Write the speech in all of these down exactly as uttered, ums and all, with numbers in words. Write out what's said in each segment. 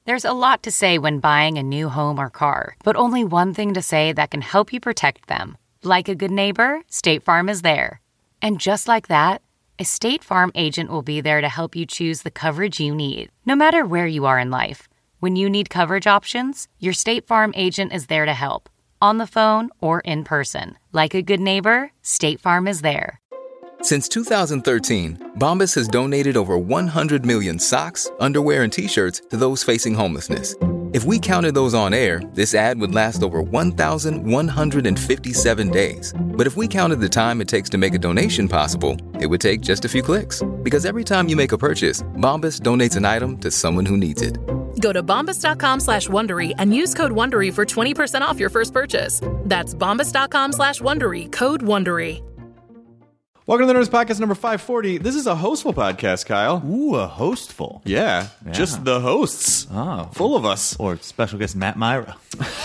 There's a lot to say when buying a new home or car, but only one thing to say that can help you protect them. Like a good neighbor, State Farm is there. And just like that, a State Farm agent will be there to help you choose the coverage you need, no matter where you are in life. When you need coverage options, your State Farm agent is there to help, on the phone or in person. Like a good neighbor, State Farm is there. Since two thousand thirteen, Bombas has donated over one hundred million socks, underwear, and T-shirts to those facing homelessness. If we counted those on air, this ad would last over one thousand one hundred fifty-seven days. But if we counted the time it takes to make a donation possible, it would take just a few clicks. Because every time you make a purchase, Bombas donates an item to someone who needs it. Go to bombas.com slash Wondery and use code Wondery for twenty percent off your first purchase. That's bombas.com slash Wondery, code Wondery. Welcome to the Nerdist Podcast number five forty. This is a hostful podcast, Kyle. Ooh, a hostful. Yeah, yeah. Just the hosts. Oh. Full of us. Or special guest Matt Myra.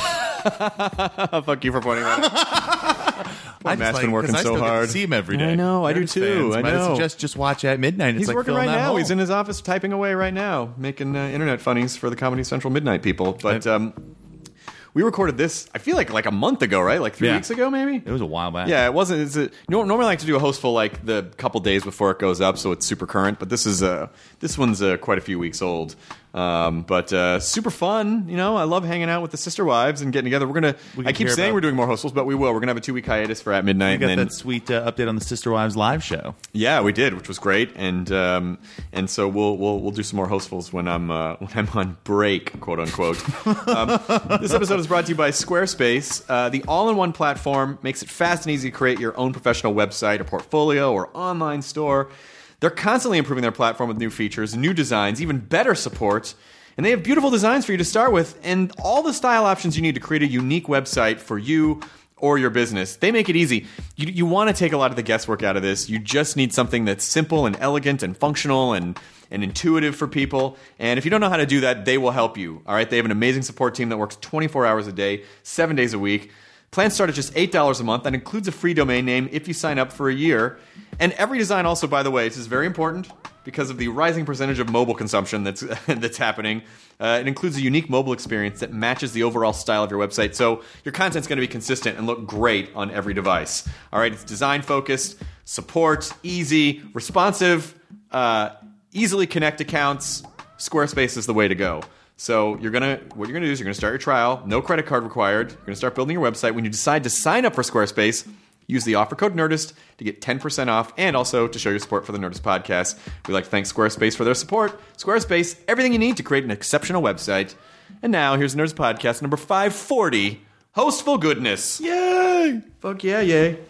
Fuck you for pointing that out. Poor Matt's like, been working I so still hard. Get to see him every day. I know, I do Nerdist too. Fans I might know. suggest just watch at midnight. It's He's like working filling right that now. home. He's in his office typing away right now, making uh, internet funnies for the Comedy Central Midnight people. But um, we recorded this, I feel like like a month ago, right? Like three Yeah. weeks ago, maybe? It was a while back. Yeah, it wasn't. It's a, you know, normally I like to do a hostful like the couple days before it goes up, so it's super current. But this is uh, this one's uh, quite a few weeks old. Um, but uh, super fun. You know, I love hanging out with the sister wives and getting together. We're gonna. We I can keep hear saying about- we're doing more hostfuls, but we will. We're gonna have a two week hiatus for at midnight. You got and then, that sweet uh, update on the Sister Wives live show. Yeah, we did, which was great, and um, and so we'll we'll we'll do some more hostfuls when I'm uh, when I'm on break, quote unquote. um, this episode is brought to you by Squarespace. Uh, the all-in-one platform makes it fast and easy to create your own professional website, or portfolio, or online store. They're constantly improving their platform with new features, new designs, even better support. And they have beautiful designs for you to start with, and all the style options you need to create a unique website for you or your business. They make it easy. You, you want to take a lot of the guesswork out of this. You just need something that's simple and elegant and functional and, and intuitive for people. And if you don't know how to do that, they will help you. All right, they have an amazing support team that works twenty-four hours a day, seven days a week. Plans start at just eight dollars a month. That includes a free domain name if you sign up for a year. And every design also, by the way, this is very important because of the rising percentage of mobile consumption that's that's happening. Uh, it includes a unique mobile experience that matches the overall style of your website. So your content's going to be consistent and look great on every device. All right, it's design-focused, support, easy, responsive, uh, easily connect accounts. Squarespace is the way to go. So you're gonna, what you're gonna do is you're gonna start your trial. No credit card required. You're gonna start building your website. When you decide to sign up for Squarespace, use the offer code Nerdist to get ten percent off, and also to show your support for the Nerdist podcast. We'd like to thank Squarespace for their support. Squarespace, everything you need to create an exceptional website. And now here's the Nerdist podcast number five forty, Hostful Goodness. Yay! Fuck yeah, yay!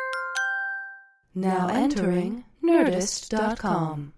Now entering Nerdist dot com.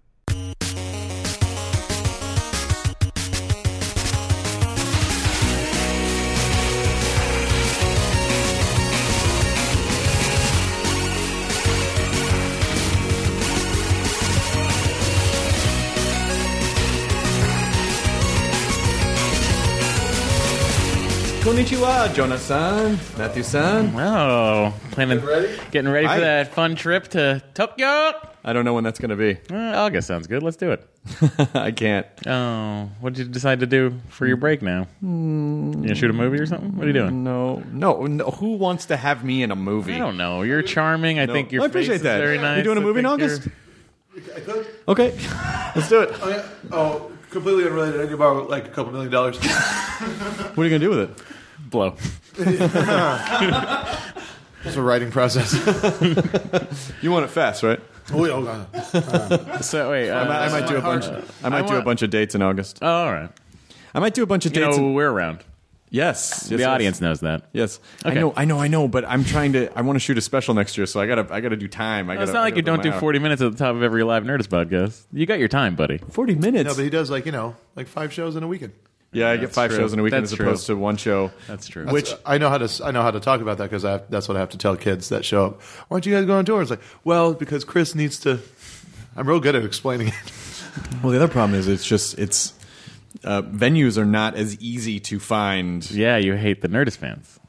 Konnichiwa, Jonas-san, Matthew-san. Oh, planning, ready? getting ready for I- that fun trip to Tokyo. I don't know when that's going to be. Uh, August sounds good. Let's do it. I can't. Oh, what did you decide to do for your break now? You gonna shoot a movie or something? What are you doing? No, no, no. Who wants to have me in a movie? I don't know. You're charming. I No. think your I appreciate face is that. very nice. You doing a I movie in think August? you're- I could. Okay, let's do it. Oh, yeah. Oh, completely unrelated. I need to borrow like a couple million dollars. What are you going to do with it? Blow. It's a writing process. You want it fast, right? Oh, yeah, oh, God. So wait, uh, I might, I might do a bunch. I might I do a want- bunch of dates in August. Oh, all right. I might do a bunch of You dates. know in- we're around. yes, The yes, audience yes. knows that. Yes, Okay. I know, I know, I know. But I'm trying to. I want to shoot a special next year, so I gotta, I gotta do time. I No, gotta, it's not I like gotta you don't put do my hour. forty minutes at the top of every live Nerdist podcast. You got your time, buddy. Forty minutes. No, but he does like, you know, like five shows in a weekend. yeah, I get That's five true. shows in a weekend That's as true. opposed to one show. That's true. Which I know how to I know how to talk about that because I have, that's what I have to tell kids that show up. Why don't you guys go on tour? It's like, well, because Chris needs to. I'm real good at explaining it. well, the other problem is it's just it's uh, venues are not as easy to find. Yeah, you hate the Nerdist fans.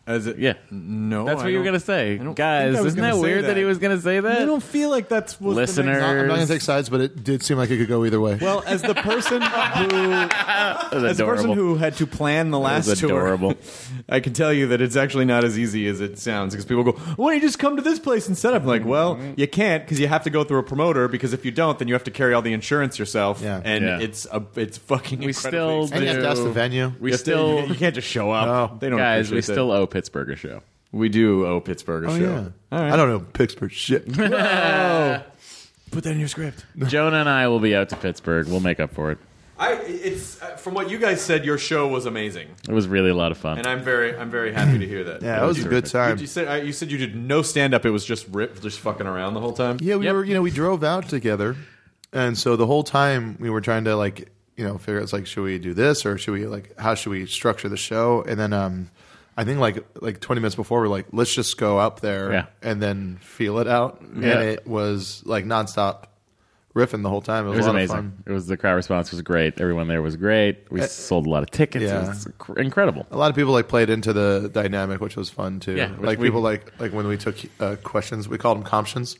As it, Yeah. No. That's I what you were don't- going to say. I don't Guys, think I was isn't that gonna say weird that. that. he was going to say that? I don't feel like that's what Listeners. I'm not going to take sides, but it did seem like it could go either way. Well, as the person who, That was as the person adorable. who had to plan the last was adorable. tour, I can tell you that it's actually not as easy as it sounds. Because people go, "Why don't you just come to this place instead?" I'm like, "Well, you can't because you have to go through a promoter. Because if you don't, then you have to carry all the insurance yourself, Yeah. and Yeah. it's a, it's fucking. We incredibly still and you have to ask do- the venue. We You still, you can't just show up. No. They don't. guys, we appreciate still that. owe Pittsburgh a show. we do owe Pittsburgh a Oh, show. yeah. All right. I don't know Pittsburgh shit. Put that in your script. Jonah and I will be out to Pittsburgh. We'll make up for it. I it's uh, from what you guys said, your show was amazing, It was really a lot of fun. and I'm very I'm very happy to hear that. Yeah, it was a good time. You, you said uh, you said you did no stand up. It was just rip, just fucking around the whole time. Yeah, we Yep. were. You know, we drove out together, and so the whole time we were trying to like, you know, figure out it's like, should we do this or should we like, how should we structure the show? And then, um, I think like like twenty minutes before, we're like, let's just go up there Yeah. and then feel it out. Yeah. And it was like nonstop riffing the whole time. It was, It was a lot amazing. of fun. It was the crowd response was great. Everyone there was great. We sold a lot of tickets. yeah. It was inc- incredible. A lot of people like played into the dynamic, which was fun too. Yeah, which like we- people like like when we took uh, questions, we called them comptions.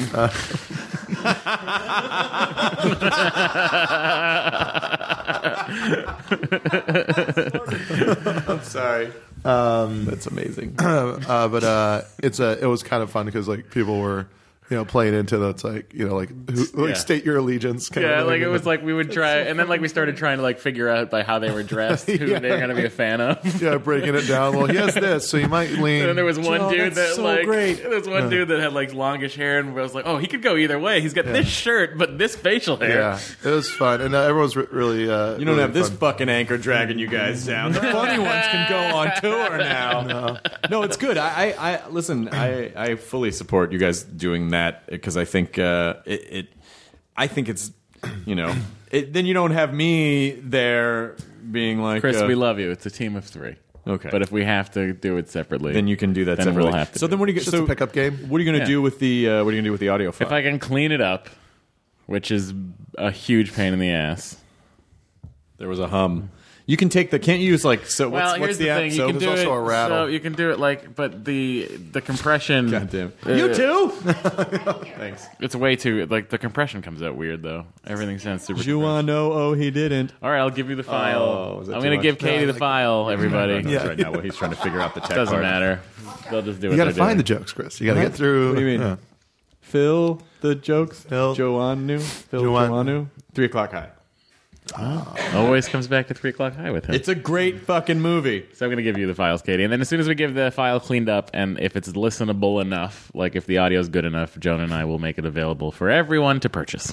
I'm sorry. Um, That's amazing. uh, but uh, it's a it was kind of fun because like people were you know playing into the it's like you know like who, like Yeah. state your allegiance kind Yeah, of like thing. it was like we would try, and then like we started trying to like figure out by how they were dressed who Yeah. they were going to be a fan of. yeah breaking it down. Well, he has this, so you might lean. And then there was one Joe, dude that's that so like great. there was one dude that had like longish hair, and I was like, oh, he could go either way. He's got this shirt, but this facial hair. yeah, it was fun, and uh, everyone's re- really. Uh, You don't really have this fun. fucking anchor dragging you guys down. The funny ones can go on tour now. No, no it's good. I, I, I listen. I, I fully support you guys doing that because I think uh, it, it. I think it's, you know, it, then you don't have me there being like, Chris, uh, we love you. It's a team of three. Okay. But if we have to do it separately, Then you can do that then separately. we'll have to so do then, what are you? It's So just a pickup game. What are you going to Yeah. do with the? Uh, what are you going to do with the audio file? If I can clean it up, which is a huge pain in the ass. there was a hum. You can take the. Can't you use like so? What's, Well, what's here's the, the, app? thing: So you can do there's it. also a rattle. So you can do it like, but the the compression. Goddamn. uh, You too. Thanks. It's way too like the compression comes out weird though. Everything sounds super. You compressed. wanna know? Oh, he didn't. All right, I'll give you the file. Oh, is that I'm too going to much? give Katie No, the like- file. Everybody, Yeah. Right now, well, he's trying to figure out the tech doesn't part. matter. They'll just do what You got to they're find the doing. jokes, Chris. You got to get through. What do you mean? yeah. Phil the jokes. Phil. Joannu. Phil Joannu. Joannu. Three o'clock high. Always comes back to three o'clock high with him. It's a great fucking movie. So I'm going to give you the files, Katie. And then as soon as we give the file cleaned up, and if it's listenable enough, like if the audio is good enough, Jonah and I will make it available for everyone to purchase.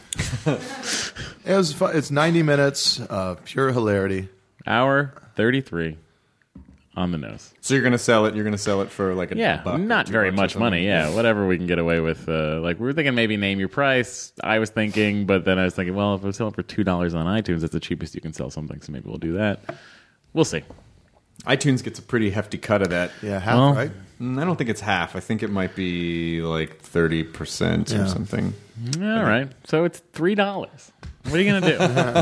It was fun. It's ninety minutes of pure hilarity. Hour thirty-three on the nose. So you're gonna sell it. You're gonna sell it for like a Yeah, buck or not two very bucks or much something. money. Yeah, whatever we can get away with. Uh, like we were thinking maybe name your price. I was thinking, but then I was thinking, well, if we're selling for two dollars on iTunes, that's the cheapest you can sell something. So maybe we'll do that. We'll see. iTunes gets a pretty hefty cut of that. Yeah, half Well, right. Mm, I don't think it's half. I think it might be like thirty percent or Yeah. something. All right, so it's three dollars. What are you gonna do?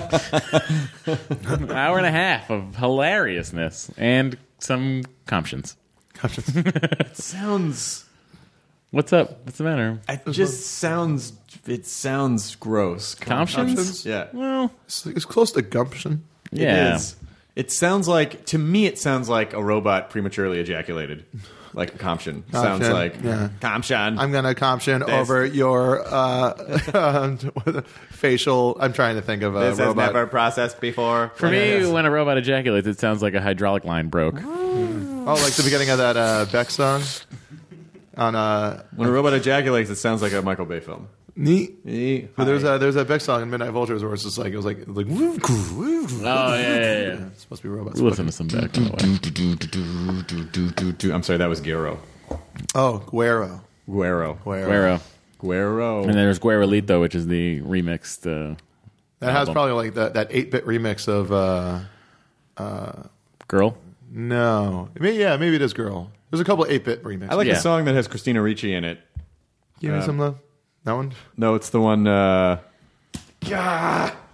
An hour and a half of hilariousness and some comptions. It sounds. What's up? What's the matter? It just sounds. It sounds gross. Comptions? Yeah. Well, It's, it's close to gumption. yeah. It is. It sounds like, to me, it sounds like a robot prematurely ejaculated. Like a comption. Sounds Comption, like yeah. comption. I'm gonna comption over your uh, facial. I'm trying to think of a this has robot. never processed before. For me, when a robot ejaculates, it sounds like a hydraulic line broke. Oh, like the beginning of that uh, Beck song on uh, When a robot ejaculates, it sounds like a Michael Bay film. neat. But there's a there's that Beck song in Midnight Vultures where it's just like it was like it was like. Woo, woo, woo. Oh, yeah, yeah, yeah. It's supposed to be robots. We listen to some back, by the way. I'm sorry, that was Guero. Oh, Guero. Guero. Guero. Guero. Guero. And there's Guerrolito, which is the remixed. Uh, That has album. probably like that that eight bit remix of uh, Girl. no, maybe, yeah, maybe it is Girl. There's a couple eight bit remixes. I like Yeah. a song that has Christina Ricci in it. Give me some love. That one. No, it's the one. Uh, Gah!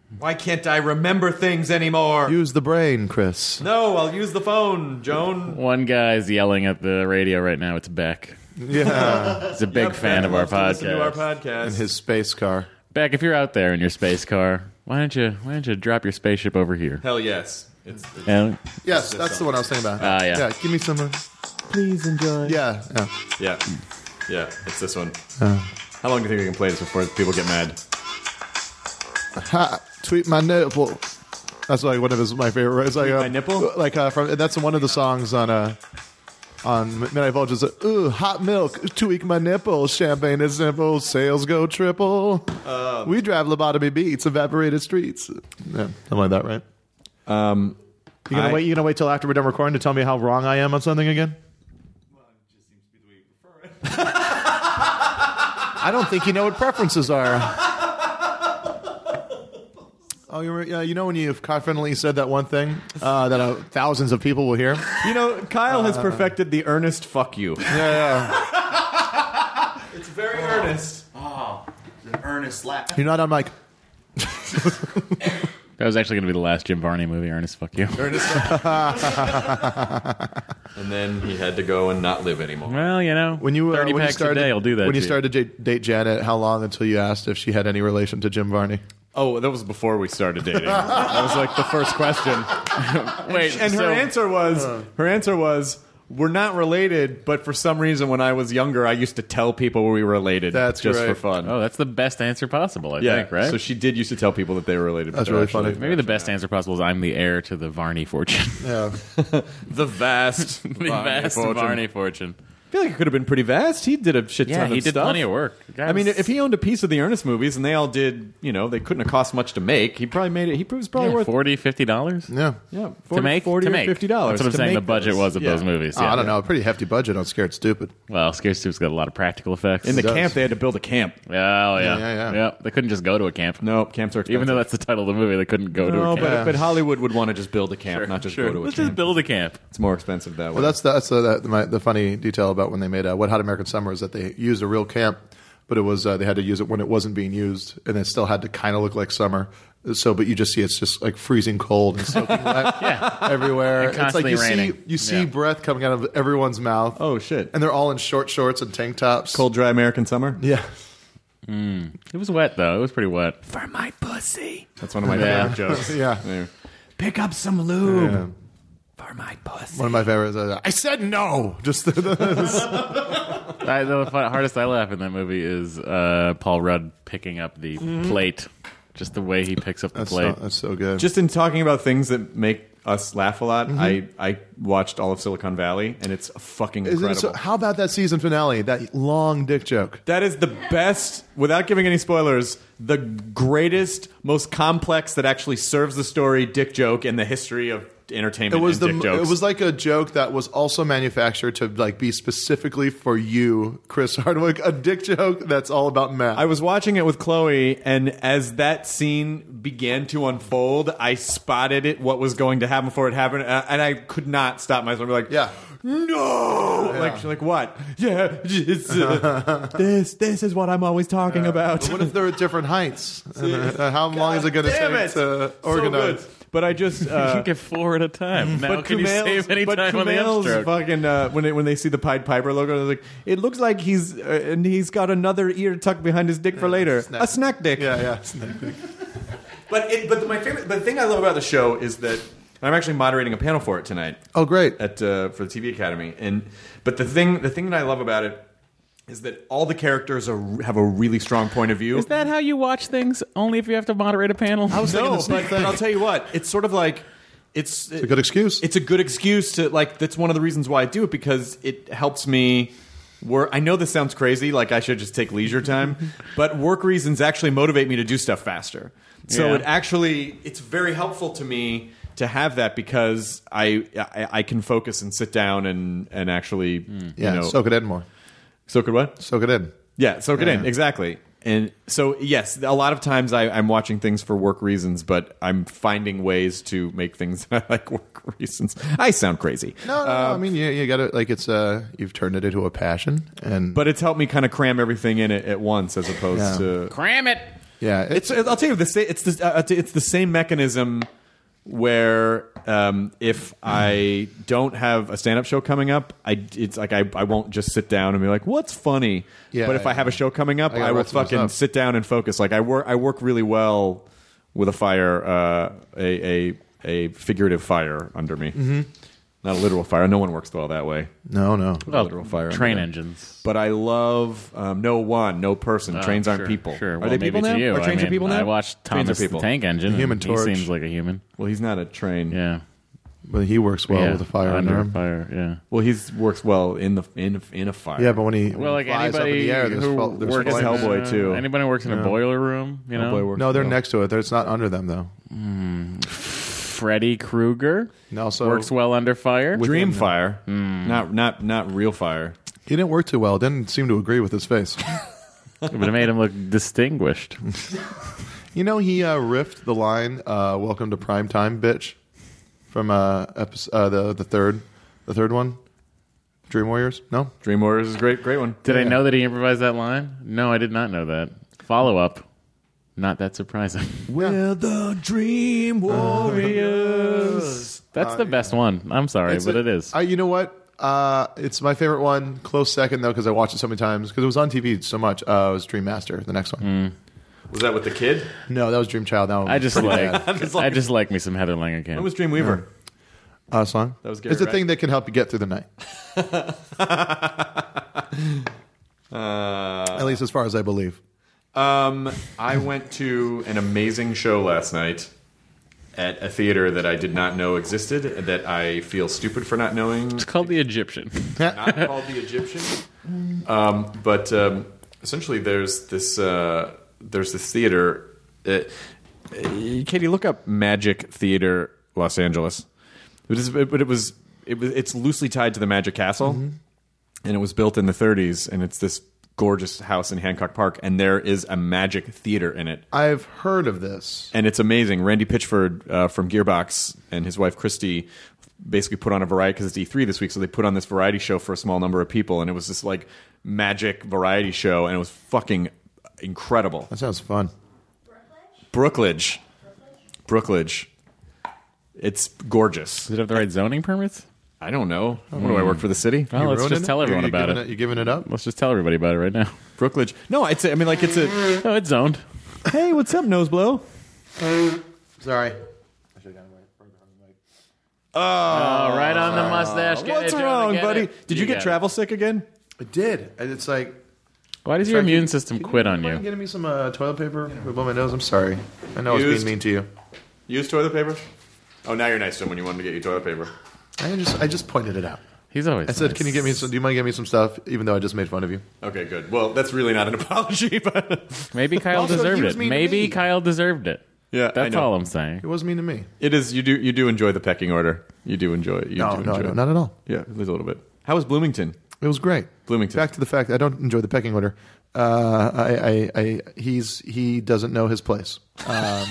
Why can't I remember things anymore? Use the brain, Chris. No, I'll use the phone, Joan. One guy's yelling at the radio right now. It's Beck. Yeah. He's a big Yep, fan Beck of our loves to listen to our podcast. podcast. In his space car. Beck, if you're out there in your space car, why don't you why don't you drop your spaceship over here? Hell yes. It's, it's, And, Yes, that's the one I was thinking about. Ah, yeah. Yeah, give me some. Uh, Please enjoy. yeah, yeah. yeah. Yeah, it's this one. How long do you think we can play this before people get mad? Ha, tweet my nipple. That's like one of his my favorite. It's like Tweet uh, my nipple? Like uh, from that's one of the songs on uh on Midnight Vulture. It's like, ooh, hot milk, tweak my nipple, champagne is simple, sales go triple. Uh, we drive lobotomy beats, evaporated streets. Yeah, something like that, right? Um, You gonna I- wait? You gonna wait till after we're done recording to tell me how wrong I am on something again? I don't think you know what preferences are. Oh, you, yeah, you know when you've confidently said that one thing uh, that uh, thousands of people will hear? You know, Kyle has perfected the earnest fuck you. Yeah, yeah. It's very earnest. An earnest laugh. You're not on mic. that was actually going to be the last Jim Varney movie, Ernest, fuck you. And then he had to go and not live anymore. Well, you know, When you, uh, thirty when you packs started, a day will do that When you to started to j- date Janet, how long until you asked if she had any relation to Jim Varney? Oh, that was before we started dating. That was like the first question. Wait, And her so- answer was, her answer was, we're not related, but for some reason when I was younger, I used to tell people we were related. That's just right. for fun. Oh, that's the best answer possible, I yeah, think, right? So she did used to tell people that they were related. but That's they're really actually- funny. Maybe the best answer possible is I'm the heir to the Varney fortune. Yeah. The vast, the vast fortune. Varney fortune. I feel like it could have been pretty vast. He did a shit ton Yeah, of he did stuff. plenty of work. The guy I mean, was- if he owned a piece of the Ernest movies and they all did, you know, they couldn't have cost much to make. He probably made it. He was probably yeah, worth forty, fifty dollars Yeah. yeah, forty, to make forty to or make fifty dollars. That's what I'm to saying. The make budget those. was of Yeah. those movies. Oh, Yeah. I don't know. A pretty hefty budget on Scared Stupid. Well, Scared Stupid's got a lot of practical effects. In the does. camp, they had to build a camp. oh yeah. Yeah, yeah, yeah. They couldn't just go to a camp. No, camps are expensive. Even though that's the title of the movie, they couldn't go to no, a but, camp. Yeah. but Hollywood would want to just build a camp, not just Sure. go to a Let's camp. just build a camp. It's more expensive that way. Well, that's that's uh, that, my, the funny detail about when they made uh, Wet Hot American Summer is that they used a real camp, but it was uh, they had to use it when it wasn't being used, and it still had to kind of look like summer. So, but you just see it's just like freezing cold and soaking wet Yeah. everywhere. And It's like constantly you raining. see you see Yeah. breath coming out of everyone's mouth. oh shit, And they're all in short shorts and tank tops. cold, dry American summer. Yeah. It was wet though. It was pretty wet. For my pussy. That's one of my Yeah. favorite jokes. Yeah. There. Pick up some lube Yeah. for my pussy. One of my favorites. Uh, I said no. Just I, the fu- hardest I laugh in that movie is uh, Paul Rudd picking up the plate. Just the way he picks up the that's, so, plate. that's so good. Just in talking about things that make us laugh a lot, I, I watched all of Silicon Valley, and it's fucking Isn't incredible. it so, how about that season finale? That long dick joke. That is the best, without giving any spoilers, the greatest, most complex that actually serves the story dick joke in the history of entertainment It was and the dick jokes. it was like a joke that was also manufactured to like be specifically for you, Chris Hardwick. A dick joke that's all about Matt. I was watching it with Chloe, and as that scene began to unfold, I spotted it, what was going to happen before it happened, uh, and I could not stop myself. I'd be like, yeah. no! Like, she's like, what? Yeah, it's, uh, this this is what I'm always talking about. But what if they're at different heights? And, uh, how long is it going to Damn take it! to So organize? good. But I just... you Uh, can get four at a time. Now, But can you Kumail's- save any but time on the Kumail's upstroke? fucking uh, when they, when they see the Pied Piper logo, they're like, it looks like he's uh, and he's got another ear tucked behind his dick for later, snack. a snack dick. Yeah, yeah. Snack dick. But it, but my favorite, but the thing I love about the show is that I'm actually moderating a panel for it tonight Oh, great. at uh, for the T V Academy, and but the thing the thing that I love about it is that all the characters are have a really strong point of view. Is that how you watch things? Only if you have to moderate a panel? I was thinking no, the same but, thing. but I'll tell you what, it's sort of like it's It's a good excuse. It's a good excuse to like. That's one of the reasons why I do it, because it helps me work. I know this sounds crazy, like I should just take leisure time, but work reasons actually motivate me to do stuff faster. So Yeah. it actually it's very helpful to me to have that, because I I, I can focus and sit down and and actually yeah, you know soak it in more. soak it what Soak it in. yeah soak it in Yeah. exactly. And so, yes, a lot of times I, I'm watching things for work reasons, but I'm finding ways to make things like work reasons. I sound crazy. No, no, no. I mean, you, you got to like it's uh you've turned it into a passion, and But it's helped me kind of cram everything in it at once, as opposed Yeah. to Cram it. Yeah, It's. I'll tell you the same. It's the. Uh, it's the same mechanism where um, if I don't have a stand-up show coming up, I it's like I, I won't just sit down and be like, what's funny? Yeah, but if I have a show coming up, I I, gotta will write some fucking stuff. sit down and focus. Like I work. I work really well with a fire, uh, a, a a figurative fire under me. Mm-hmm. Not a literal fire. No one works well that way. no, no. A literal fire. under Train there. engines. But I love um, no one, no person. Oh, Trains aren't sure, people. Sure. Are Well, they maybe people to now? you. Are trains I mean, are people now? I watched Trains are Thomas people. the Tank Engine. The Human and Torch. He seems like a human. Well, he's not a train. Yeah. But he works well yeah. with a fire under under him. fire. Yeah. Well, he's works well in the in in a fire. Yeah, but when he Well, like flies up in anybody the air, there's, who fel- there's works in flames. Hellboy, uh, too. Anybody who works in a Yeah. boiler room, you know. Hellboy works No, they're well. next to it. It's not under them though. Freddy Krueger And also, works well under fire. Dream fire, not not not real fire. he didn't work too well. Didn't seem to agree with his face. But it made him look distinguished. You know, he uh, riffed the line uh, "Welcome to Prime Time, bitch," from uh, episode, uh, the the third, the third one, Dream Warriors. No, Dream Warriors is a great great one. Did I know that he improvised that line? No, I did not know that. Follow up. Not that surprising. We're the Dream Warriors. That's the best one. I'm sorry, It's but a- it is. I, you know what? Uh, it's my favorite one. Close second though, because I watched it so many times. Because it was on T V so much. Uh, it was Dream Master, the next one. Was that with the kid? No, that was Dream Child. That one I was just pretty like, bad. I just like me some Heather Langenkamp. When was Dreamweaver? uh, song. That was Gary It's a Wright. thing that can help you get through the night. Uh, At least as far as I believe. Um, I went to an amazing show last night at a theater that I did not know existed, that I feel stupid for not knowing. It's called The Egyptian. Not called the Egyptian, um, but um, essentially there's this uh, there's this theater. Uh, Katie, look up Magic Theater Los Angeles. It was, but it was it was it's loosely tied to the Magic Castle, and it was built in the thirties, and it's this gorgeous house in Hancock Park, and there is a Magic Theater in it. I've heard of this. And it's amazing. Randy Pitchford uh, from Gearbox and his wife Christy basically put on a variety, because it's E three this week, so they put on this variety show for a small number of people, and it was this like magic variety show, and it was fucking incredible. That sounds fun. Brookledge. Brookledge. It's gorgeous. Does it have the right zoning permits? I don't know. What do I work for the city? Well, You let's ruining just tell it? everyone you, about giving it. You giving it up? Let's just tell everybody about it right now. Brookledge. No, it's a, I mean like it's a Oh, it's zoned. hey, what's up, Noseblow? Sorry. Oh, right on the mustache. Get What's it, Jonah, wrong, get buddy? it. Did you, get got it. travel sick again? I did. And it's like. Why does your Sorry, immune can- system can quit on mind you? Getting me some uh, toilet paper above my nose. I'm sorry. I know I was Used. being mean to you. Use toilet paper? Oh, now you're nice to him when you wanted to get you toilet paper. I just I just pointed it out. He's always. I said, nice. "Can you get me some? Do you mind getting me some stuff?" Even though I just made fun of you. Okay, good. Well, that's really not an apology, but Maybe Kyle Also, he deserved was it. mean to Maybe me. Kyle deserved it. yeah, I That's know. all I'm saying. It was mean to me. It is. You do. You do enjoy the pecking order. You do enjoy it. You No, do no, enjoy no, it. not at all. Yeah, a little bit. How was Bloomington? It was great. Bloomington. Back to the fact I don't enjoy the pecking order. Uh, I, I, I, he's he doesn't know his place. Um,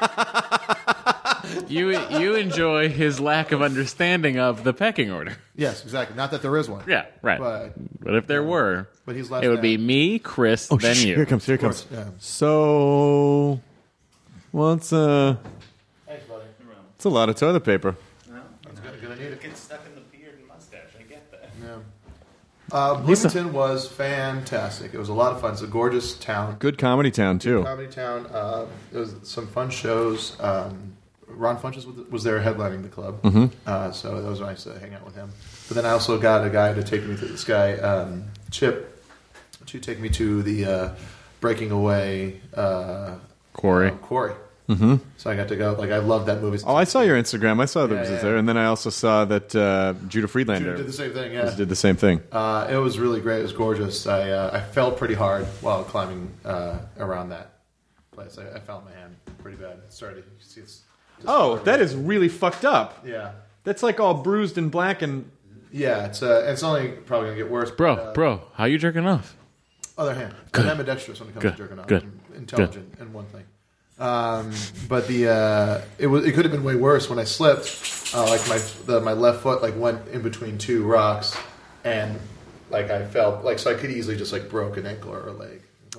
You you enjoy his lack of understanding of the pecking order. yes, exactly. Not that there is one. Yeah, right. But But if there were, but he's left it would be out. me, Chris, Oh, then shit, you. Here it comes. Here it Of course, comes. yeah. So, what's uh? Thanks, buddy. It's a lot of toilet paper. Gonna need it. Get stuck in the beard and mustache. I get that. Uh, Bloomington was fantastic. It was a lot of fun. It's a gorgeous town. Good comedy town too. Comedy town. Uh, there was some fun shows. Um, Ron Funches was, was there headlining the club, mm-hmm. uh, so that was nice to hang out with him. But then I also got a guy to take me to this guy, um, Chip, to take me to the uh, Breaking Away uh, Quarry. uh, Quarry. Mm-hmm. So I got to go. Like I love that movie. Oh, I saw your Instagram. I saw that Yeah, it was yeah. there, and then I also saw that uh, Judah Friedlander did the same thing. Yeah, did the same thing. Uh, it was really great. It was gorgeous. I uh, I fell pretty hard while climbing uh, around that place. I, I fell on my hand pretty bad. Sorry, you can see it's. Oh, that is really fucked up. Yeah, That's like all bruised and black and. yeah. It's uh, it's only probably gonna get worse. Bro, but, uh, bro, how you jerking off? Other hand, Good. I'm ambidextrous when it comes Good. to jerking off. Good. I'm intelligent in one thing. Um, but the uh, it was it could have been way worse when I slipped. Uh, like my the, my left foot like went in between two rocks, and like I fell like so I could easily just like broke an ankle or a leg going down.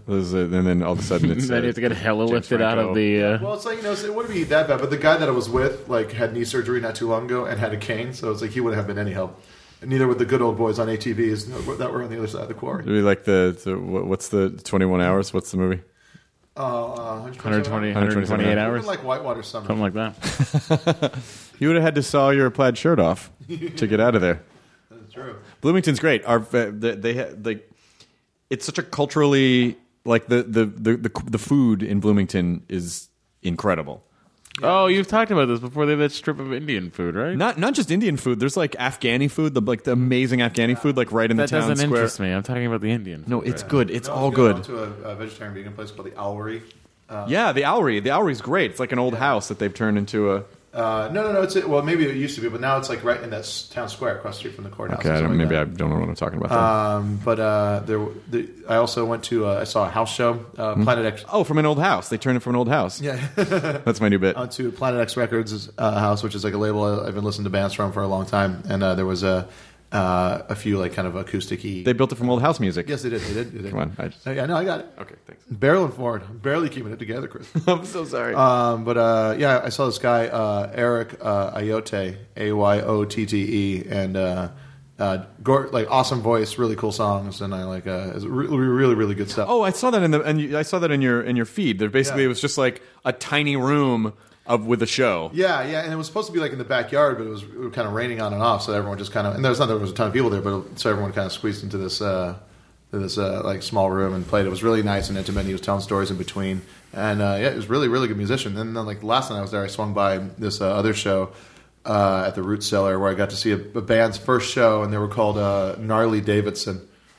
There's a, and then all of a sudden it's then uh, you have to get hella James lifted out Franco. of the. Uh, Well, it's like, you know, it wouldn't be that bad, but the guy that I was with, like, had knee surgery not too long ago and had a cane, so it's like he wouldn't have been any help. And neither would the good old boys on A T Vs that were on the other side of the quarry. Maybe like the, the what- what's the twenty-one hours? What's the movie? Uh, uh, one hundred twenty, one hundred twenty-eight Even hours. like Whitewater Summer. Something like that. You would have had to saw your plaid shirt off to get out of there. That's true. Bloomington's great. Our uh, they, they ha- like it's such a culturally like the the, the the the food in Bloomington is incredible. Oh, you've talked about this before. They have that strip of Indian food, right? Not not just Indian food. There's like Afghani food, the like the amazing Afghani food, like right in that the town doesn't square. interest me. I'm talking about the Indian. No, food it's right good. It's No, all I was going good. to a, a vegetarian vegan place called the Owlery. Yeah, the Owlery. The Owlery's great. It's like an old house that they've turned into a. Uh, no, no, no. It's well, maybe it used to be, but now it's like right in that s- town square across the street from the courthouse. Okay, I and don't, stuff like maybe that. I don't know what I'm talking about. Then. Um, but uh, there, the, I also went to. Uh, I saw a house show, uh, Planet X. oh, from an old house. They turned it from an old house. Yeah, That's my new bit. I went to Planet X Records uh, house, which is like a label I've been listening to bands from for a long time, and uh, there was a uh, a few like kind of acoustic-y. They built it from old house music. Yes, they did. They did. They did. Come on, I just- Uh, yeah, no, I got it. Okay, thanks. Barrel and forward. I'm barely keeping it together, Chris. I'm so sorry. Um, but uh, yeah, I saw this guy uh, Eric uh, Ayotte, A Y O T T E, and uh, uh, Gor- like awesome voice, really cool songs, and I like uh, it's really, really, really good stuff. Oh, I saw that in the and you, I saw that in your in your feed. There basically Yeah. it was just like a tiny room of with a show. yeah, yeah, and it was supposed to be like in the backyard, but it was, it was kind of raining on and off, so everyone just kind of and there's not that there was a ton of people there, but it, so everyone kind of squeezed into this uh, to this uh, like small room and played. It was really nice and intimate. And he was telling stories in between, and uh, yeah, it was really, really good musician. And then like the last time I was there, I swung by this uh, other show. Uh, at the Root Cellar, where I got to see a, a band's first show, and they were called uh, Gnarly Davidson.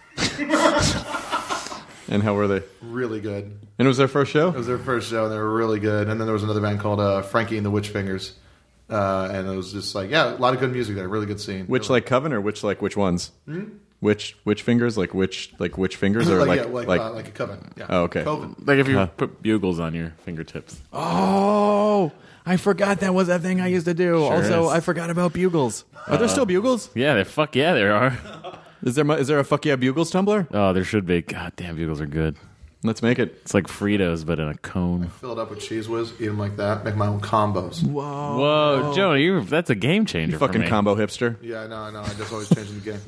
And how were they? Really good. And it was their first show? It was their first show, and they were really good. And then there was another band called uh, Frankie and the Witch Fingers, uh, and it was just like, yeah, a lot of good music there. Really good scene. Which like Coven or which like which ones? Hmm? Which which fingers? Like which like which fingers or like, like yeah, like like, uh, like a coven. Yeah. Oh, okay. Coven. Like if you Huh. put bugles on your fingertips. Oh, I forgot that was that thing I used to do. Sure also, is. I forgot about bugles. Are there still bugles? Yeah, they fuck yeah, there are. Is there mu- is there a fuck yeah bugles Tumblr? Oh, there should be. God damn, bugles are good. Let's make it. It's like Fritos, but in a cone. Fill it up with Cheese Whiz, eat them like that, make my own combos. Whoa, Whoa, Joe, you that's a game changer. fucking for me. combo hipster. Yeah, I know, I know. I just always changing the game.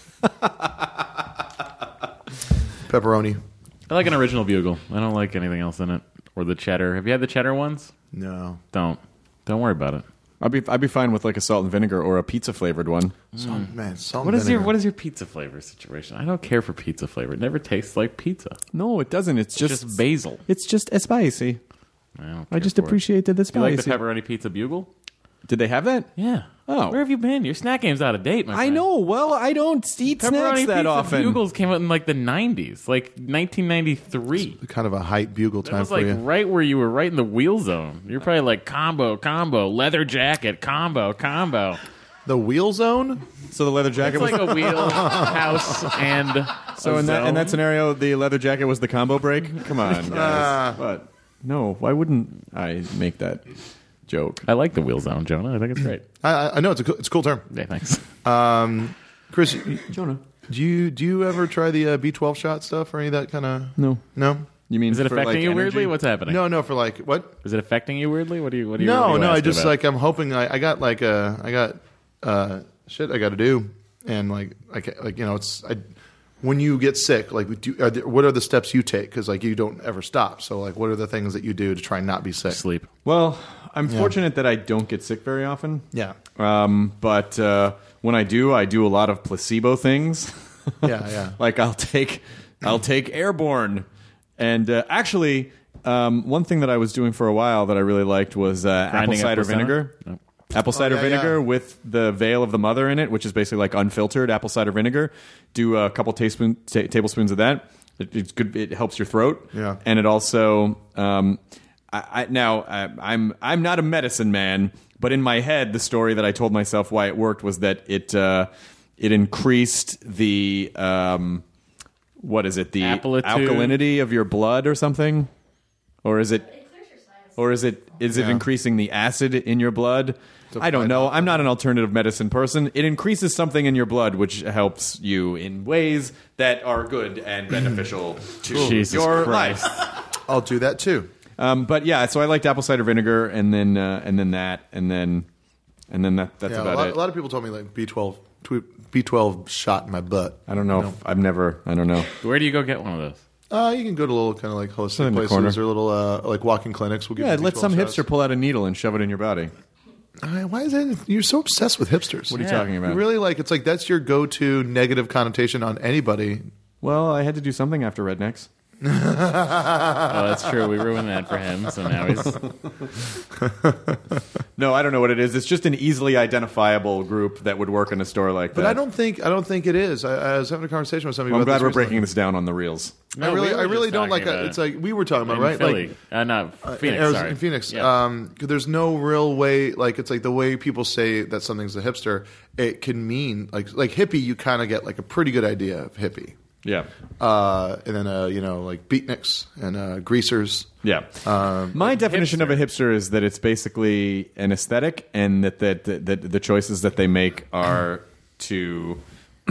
Pepperoni. I like an original bugle. I don't like anything else in it. Or the cheddar. Have you had the cheddar ones? No. Don't. Don't worry about it. I'd be I'd be fine with like a salt and vinegar or a pizza flavored one. Salt, man, salt What and is your vinegar. what is your pizza flavor situation? I don't care for pizza flavor. It never tastes like pizza. No, it doesn't. It's It's just, just basil. It's just a spicy. I, don't I care just for it. appreciated the Do you like spicy. the pepperoni pizza bugle? Did they have that? Yeah. Oh. Where have you been? Your snack game's out of date, my I friend. know. Well, I don't eat Pepperoni snacks that pizza often. bugles came out in like the nineties, like nineteen ninety-three. Kind of a hype bugle That time was for like you. right where you were, right in the wheel zone. You're probably like combo, combo, leather jacket, combo, combo. The wheel zone? So the leather jacket It's was like a wheel house and so a in that in that zone. scenario, the leather jacket was the combo break. Come on, guys. What? No, why wouldn't I make that joke? I like the wheel zone, Jonah. I think it's great. I, I- I know it's a cool, it's a cool term. Yeah, thanks. Um, Chris, you- Jonah. do you do you ever try the uh, B twelve shot stuff or any of that kind of? No. No. You mean Is it for, affecting like, you energy? weirdly? What's happening? No, no. For like what? Is it affecting you weirdly? What do you? What do you? what No, are you no. I asking just about? like I'm hoping. I, I got like uh, I got uh, shit I got to do, and like like like you know it's I. When you get sick, like, do, are there, what are the steps you take? Because like you don't ever stop. So like, what are the things that you do to try and not be sick? sleep. Well, I'm fortunate that I don't get sick very often. Yeah, Um, but uh, when I do, I do a lot of placebo things. yeah, yeah. Like I'll take I'll take Airborne, and uh, actually, um, one thing that I was doing for a while that I really liked was uh, apple Grinding cider placenta? vinegar. Oh. Apple cider yeah, vinegar yeah. with the veil of the mother in it, which is basically like unfiltered apple cider vinegar. Do a couple tablespoon, ta tablespoons of that. It, it's good. It helps your throat. Yeah. And it also um, I, I, now I, I'm I'm not a medicine man, but in my head, the story that I told myself why it worked was that it uh, it increased the um, what is it the Appletitude? alkalinity of your blood or something, or is it? or is it is it Yeah. increasing the acid in your blood? I don't know. I'm not an alternative medicine person. It increases something in your blood, which helps you in ways that are good and beneficial to Jesus your Christ. life. I'll do that too. Um, but yeah, so I liked apple cider vinegar, and then uh, and then that, and then and then that. That's Yeah, a about lot, it. a lot of people told me like B twelve, B twelve shot in my butt. I don't know. If, I've never. I don't know. Where do you go get one of those? Uh, you can go to little kind of like holistic in the places corner. or little uh, like walking clinics. We'll give Yeah, you let B some twelve hipster shots. pull out a needle and shove it in your body. Uh, why is that? You're so obsessed with hipsters. What are you Yeah. talking about? You really like it's like that's your go-to negative connotation on anybody. Well, I had to do something after Rednecks. Oh, that's true. We ruined that for him, so now he's... No, I don't know what it is. It's just an easily identifiable group that would work in a store like that. But I don't think I don't think it is. I, I was having a conversation with somebody. Well, I'm about glad we're this recently. breaking this down on the reels. I No, really, we were I really just don't like. talking A, about it's like we were talking about, in right? Philly. Like uh, not uh, Phoenix, in, Arizona- sorry. in Phoenix. Yeah. Um, 'cause there's no real way. Like it's like the way people say that something's a hipster. It can mean like like hippie. You kind of get like a pretty good idea of hippie. Yeah. Uh, and then uh, you know like beatniks and uh, greasers. Yeah. Um, My definition of a hipster is that it's basically an aesthetic, and that that, that, that the choices that they make are to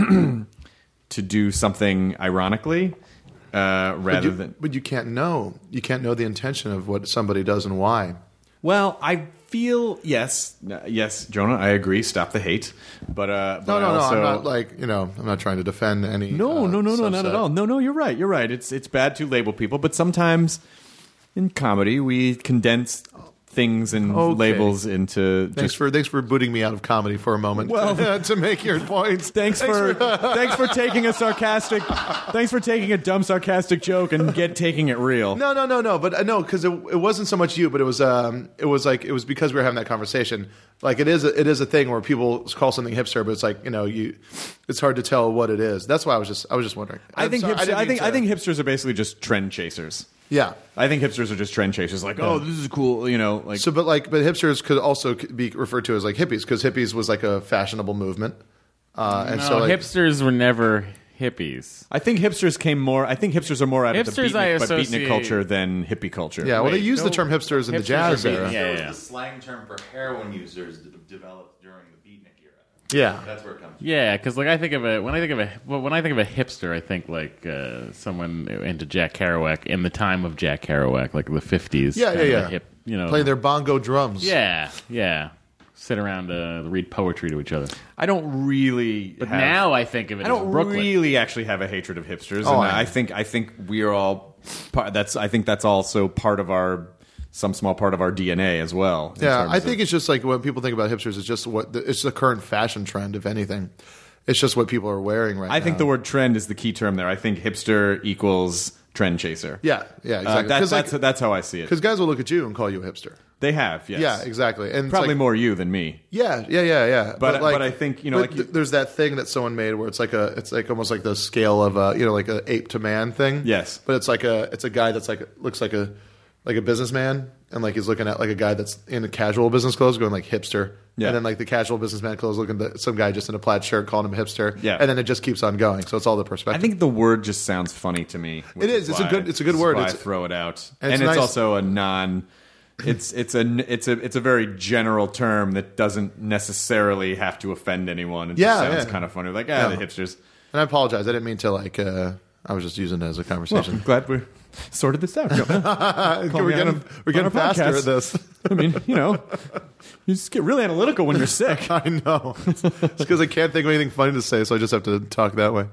to do something ironically uh, But rather you, than. but you can't know. You can't know the intention of what somebody does and why. Well, I feel yes, uh, yes, Jonah. I agree. Stop the hate. But uh, but No, no, I no. also, I'm not like you know. I'm not trying to defend any. No, uh, no, no, no, not at subset. all. No, no, you're right. You're right. It's it's bad to label people, but sometimes in comedy we condense things and Okay. labels into Thanks just. for thanks for booting me out of comedy for a moment. Well- to make your points. Thanks for thanks for taking a sarcastic thanks for taking a dumb sarcastic joke and get taking it real. No, no, no, no. But uh, no, because it, it wasn't so much you, but it was um, it was like it was because we were having that conversation. Like it is, a, it is a thing where people call something hipster, but it's like you know, you, it's hard to tell what it is. That's why I was just, I was just wondering. I think I'm sorry, hipster, didn't I, mean think to- I think hipsters are basically just trend chasers. yeah. I think hipsters are just trend chasers. Like, oh, this is cool. You know, like So, but like, but hipsters could also be referred to as like hippies because hippies was like a fashionable movement. Uh, and No, so like, hipsters were never hippies. I think hipsters came more. I think hipsters are more out of the Hipsters I beatnik, but beatnik associate- culture than hippie culture. yeah. Well, they Wait, used the no, term hipsters in the hipsters jazz are beat- era. yeah, It was yeah. the slang term for heroin users d- developed during the beatnik era. Yeah. That's where it comes from. Yeah, because like I think of a when I think of a well, when I think of a hipster, I think like uh, someone into Jack Kerouac in the time of Jack Kerouac, like the fifties. Yeah, yeah, yeah. Hip, you know, Play their bongo drums. yeah, yeah. Sit around, uh, read poetry to each other. I don't really. But have, now I think of it I don't as Brooklyn. really actually have a hatred of hipsters. Oh, and I I think I think we are all. Part, that's I think that's also part of our some small part of our D N A as well. in Yeah, terms I of- think it's just like when people think about hipsters, it's just what the, it's the current fashion trend. If anything, it's just what people are wearing right now. I think the word trend is the key term there. I think hipster equals trend chaser. yeah, yeah, Uh, exactly. that's, like, that's that's how I see it. because guys will look at you and call you a hipster. They have, yes. Yeah, exactly. And it's Probably like, more you than me. Yeah, yeah, yeah, yeah. But- like, but I think, you know, but like you- th- there's that thing that someone made where it's like a, it's like almost like the scale of a, you know, like a ape to man thing. Yes. But it's like a, it's a guy that's like looks like a, like a businessman, and like he's looking at like a guy that's in casual business clothes, going like hipster. Yeah. And then like the casual businessman clothes, looking at some guy just in a plaid shirt, calling him hipster. Yeah. And then it just keeps on going. So it's all the perspective. I think the word just sounds funny to me. which It is. It's a why- good- it's a good which is word. why It's- I throw it out, and and it's it's, nice- also a non. It's it's a it's a it's a very general term that doesn't necessarily have to offend anyone. It Yeah, just sounds yeah. kind of funny. Like ah, Yeah. the hipsters. and I apologize. I didn't mean to like. uh I was just using it as a Well, conversation. I'm glad we sorted this out. Jonah. Call we're me on getting, a- we're getting on a faster podcast. at this. I mean, you know, you just get really analytical when you're sick. I know. It's because I can't think of anything funny to say, so I just have to talk that way.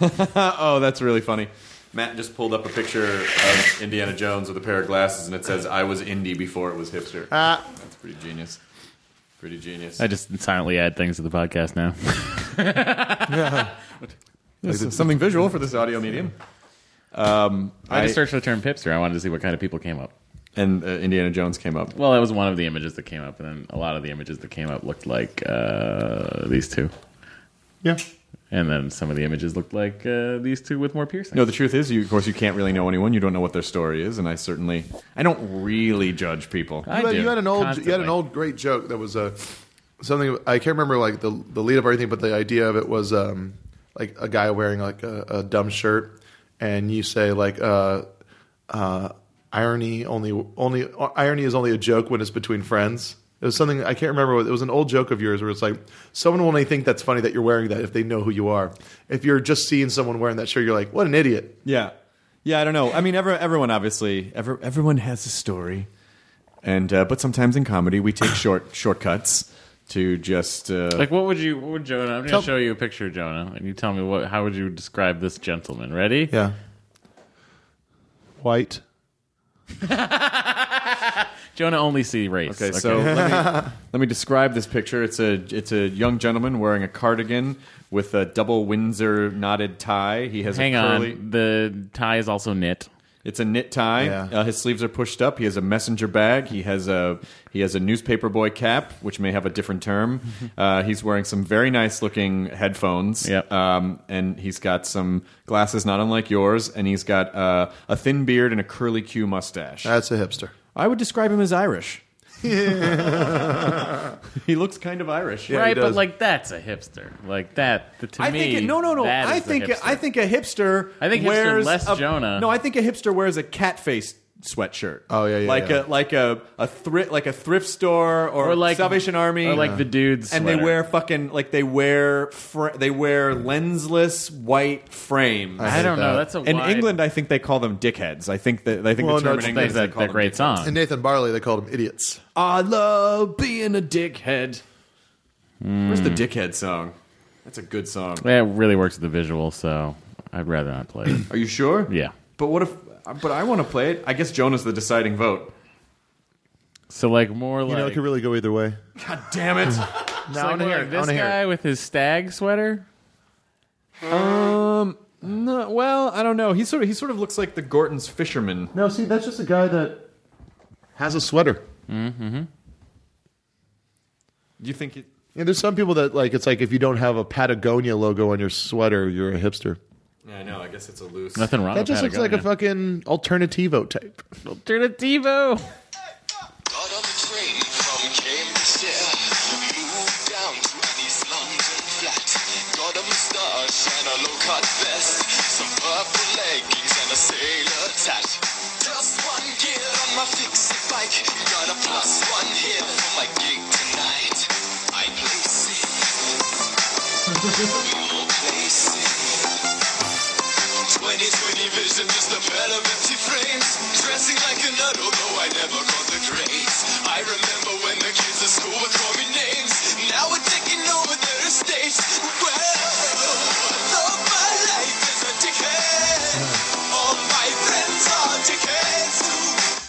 Oh, that's really funny. Matt just pulled up a picture of Indiana Jones with a pair of glasses, and it says, "I was indie before it was hipster." Ah. That's pretty genius. Pretty genius. I just silently add things to the podcast now. This is something visual for this audio medium. Um, I just searched the term hipster. I wanted to see what kind of people came up. and uh, Indiana Jones came up. Well, that was one of the images that came up, and then a lot of the images that came up looked like uh, these two. Yeah. And then some of the images looked like uh, these two with more piercing. No, the truth is, you of course you can't really know anyone. You don't know what their story is, and I certainly I don't really judge people. I You had, do, you had an old, you had constantly. an old great joke that was uh, something I can't remember like the the lead of everything, but the idea of it was um, like a guy wearing like a, a dumb shirt, and you say like uh, uh, irony only only irony is only a joke when it's between friends. It was something I can't remember. What, it was an old joke of yours where it's like someone will only think that's funny that you're wearing that if they know who you are. If you're just seeing someone wearing that shirt, you're like, what an idiot. Yeah, yeah. I don't know. I mean, every, everyone obviously, every, everyone has a story, and uh, but sometimes in comedy we take short shortcuts to just uh, Like, what would you, what would Jonah, I'm going Tell- to show you a picture of Jonah, and you tell me what, how would you describe this gentleman? Ready? Yeah. White. Jonah only see race. Okay, so let me, let me describe this picture. It's a it's a young gentleman wearing a cardigan with a double Windsor knotted tie. He has Hang a curly. on. The tie is also knit. It's a knit tie. Yeah. Uh, his sleeves are pushed up. He has a messenger bag. He has a he has a newspaper boy cap, which may have a different term. Uh, he's wearing some very nice looking headphones. Yep. Um, and he's got some glasses, not unlike yours. And he's got uh, a thin beard and a curly Q mustache. That's a hipster. I would describe him as Irish. He looks kind of Irish. Yeah, he right, but does. like that's a hipster. Like that, to I me, think it, no, no, no. that I is the think hipster. I think a hipster. I think hipster wears less a, Jonah. No, I think a hipster wears a cat face sweatshirt. Oh, yeah, yeah, like yeah. a like a a thrift like a thrift store or, Or like Salvation Army or like the dudes, and they wear fucking like they wear fr- they wear lensless white frames. I don't know. That's a in wide, England, I think they call them dickheads. I think that I think Well, the term no, in it's- England is that, they call that them great dickheads. song. And Nathan Barley, they called them idiots. I love being a dickhead. Where's the dickhead song? That's a good song. Yeah, it really works with the visual, so I'd rather not play it. Are you sure? Yeah. But what if? But I want to play it. I guess Jonah's the deciding vote. So like more like You know, it could really go either way. God damn it! so Now I like wanna more hear like it. I this wanna hear guy it. with his stag sweater. um. No, well, I don't know. He sort of he sort of looks like the Gorton's fisherman. No, see, that's just a guy that has a sweater. Do you think it? Yeah, there's some people that like it's like if you don't have a Patagonia logo on your sweater, you're a hipster. Yeah, I know. I guess it's a loose. Nothing wrong. That with just looks like a Patagonia. fucking alternativo type. Alternativo. Got on the train from Cambridgeshire, moved down to an East London flat. Got a moustache and a low-cut vest, some purple leggings and a sailor tat. Just one gear on my fixie bike, got a plus one here for my gig tonight. I play sing, we'll play sing. twenty twenty vision, just a pair of empty frames. Dressing like a nut, although I never got the grades. I remember when the kids at school would call me names. Now we're taking over their estates. Well, though my life is a dickhead, all my friends are dickheads too.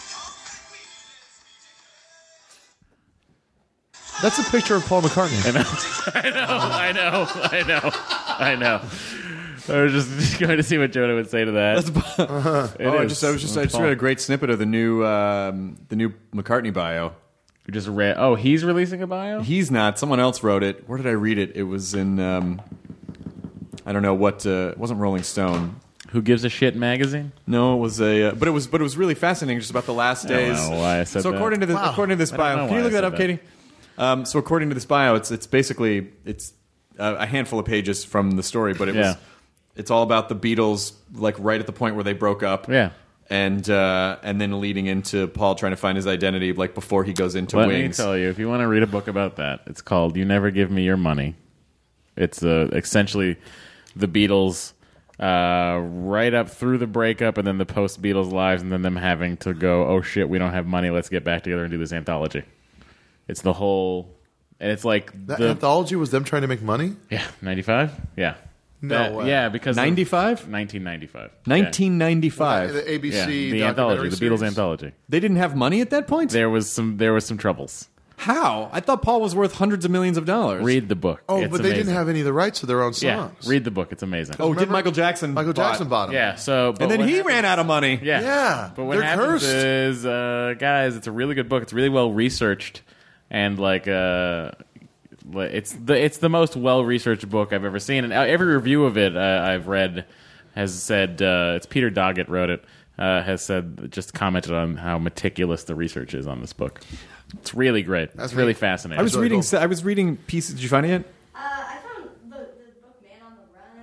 That's a picture of Paul McCartney. I know. I know. I know. I know. I was just, just going to see what Jonah would say to that. It Oh, I is. just I was just I just Paul. read a great snippet of the new um, the new McCartney bio. You just read. Oh, he's releasing a bio. He's not. Someone else wrote it. Where did I read it? It was in um, I don't know what. Uh, it wasn't Rolling Stone. Who gives a shit magazine? No, it was a. Uh, but it was. But it was really fascinating, just about the last I don't days. know why I said so that. according to this, Wow. according to this I don't know bio, can you why look I that said up, that. Katie? Um, so according to this bio, it's it's basically it's uh, a handful of pages from the story, but it Yeah. was it's all about the Beatles, like right at the point where they broke up. Yeah. And uh, and then leading into Paul trying to find his identity, like before he goes into Let Wings. me tell you, if you want to read a book about that, it's called "You Never Give Me Your Money." It's uh, essentially the Beatles uh, right up through the breakup, and then the post-Beatles lives, and then them having to go, "Oh shit, we don't have money. Let's get back together and do this anthology." It's the whole, and it's like That the anthology was them trying to make money? yeah ninety-five, yeah, No That- way. yeah, because of- ninety-five? nineteen ninety-five, nineteen ninety-five. The A B yeah, C the anthology, documentary the Beatles series? anthology. They didn't have money at that point? There was some, there was some troubles. How? I thought Paul was worth hundreds of millions of dollars. Read the book. Oh, It's but they amazing. didn't have any of the rights to their own Yeah, songs. read the book. It's amazing. Oh, did Remember? Michael Jackson Michael bought- Jackson bought them. Yeah, so but And then what he happens- ran out of money. Yeah, Yeah, But what they're happens cursed. is, uh, guys, it's a really good book. It's really well researched, and like, uh, it's the it's the most well researched book I've ever seen. And every review of it uh, I've read has said uh, it's Peter Doggett wrote it. Uh, has said just commented on how meticulous the research is on this book. It's really great. That's it's really neat. fascinating. I was really reading. cool. I was reading pieces. Did you find it yet? Uh, I found the, the book Man on the Run.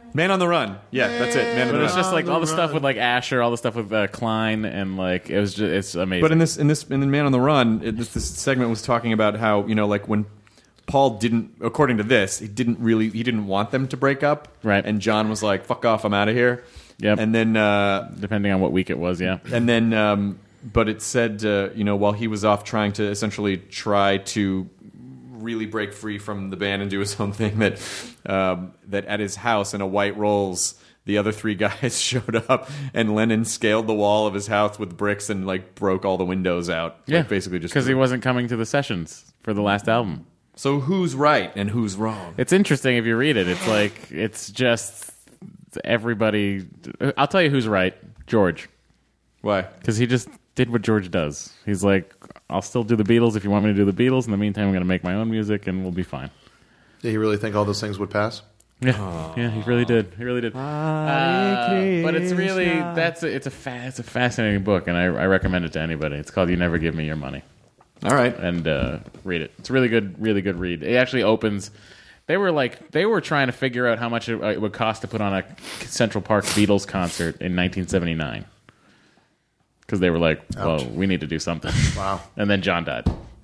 Man on the Run. Yeah, that's it. Man on But the it's Run. just like all the stuff with like Asher, all the stuff with uh, Klein, and like it was just it's amazing. But in this in this in Man on the Run, it, this, this segment was talking about how, you know, like when Paul didn't, according to this, he didn't really he didn't want them to break up. Right. And John was like, "Fuck off, I'm out of here." Yep. And then uh, depending on what week it was, yeah. and then um, but it said, uh, you know, while he was off trying to essentially try to really break free from the band and do his own thing, that um, that at his house in a white Rolls, the other three guys showed up, and Lennon scaled the wall of his house with bricks and like broke all the windows out. Yeah, like, basically just because he wasn't coming to the sessions for the last album. So who's right and who's wrong? It's interesting if you read it. It's like it's just everybody. I'll tell you who's right. George. Why? Because he just did what George does. He's like, I'll still do the Beatles if you want me to do the Beatles. In the meantime, I'm going to make my own music and we'll be fine. Did he really think all those things would pass? Yeah, Aww. yeah, he really did. He really did. Uh, but it's really that's a, it's a fa- it's a fascinating book, and I, I recommend it to anybody. It's called "You Never Give Me Your Money." All right, and uh, read it. It's a really good, really good read. It actually opens. They were like they were trying to figure out how much it, it would cost to put on a Central Park Beatles concert in nineteen seventy-nine. Because they were like, "Well, we need to do something." Wow! And then John died.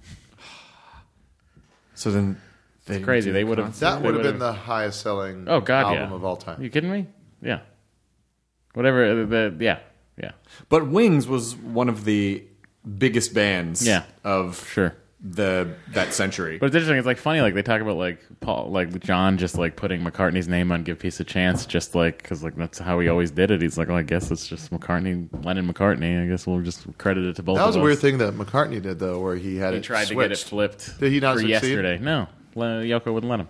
So then, it's crazy. They would have. That would have been the highest selling oh, God, album yeah. of all time. Are you kidding me? Yeah. Whatever. The, yeah. Yeah. But Wings was one of the biggest bands. Yeah. Of sure. The that century. But it's interesting. It's like funny. Like they talk about like Paul, like John, just like putting McCartney's name on "Give Peace a Chance," just like because like that's how he always did it. He's like, well, I guess it's just McCartney, Lennon, McCartney. I guess we'll just credit it to both. That was of a weird us. thing that McCartney did though, where he had He it tried switched. to get it flipped. Did he not for succeed? yesterday? No, Le- Yoko wouldn't let him.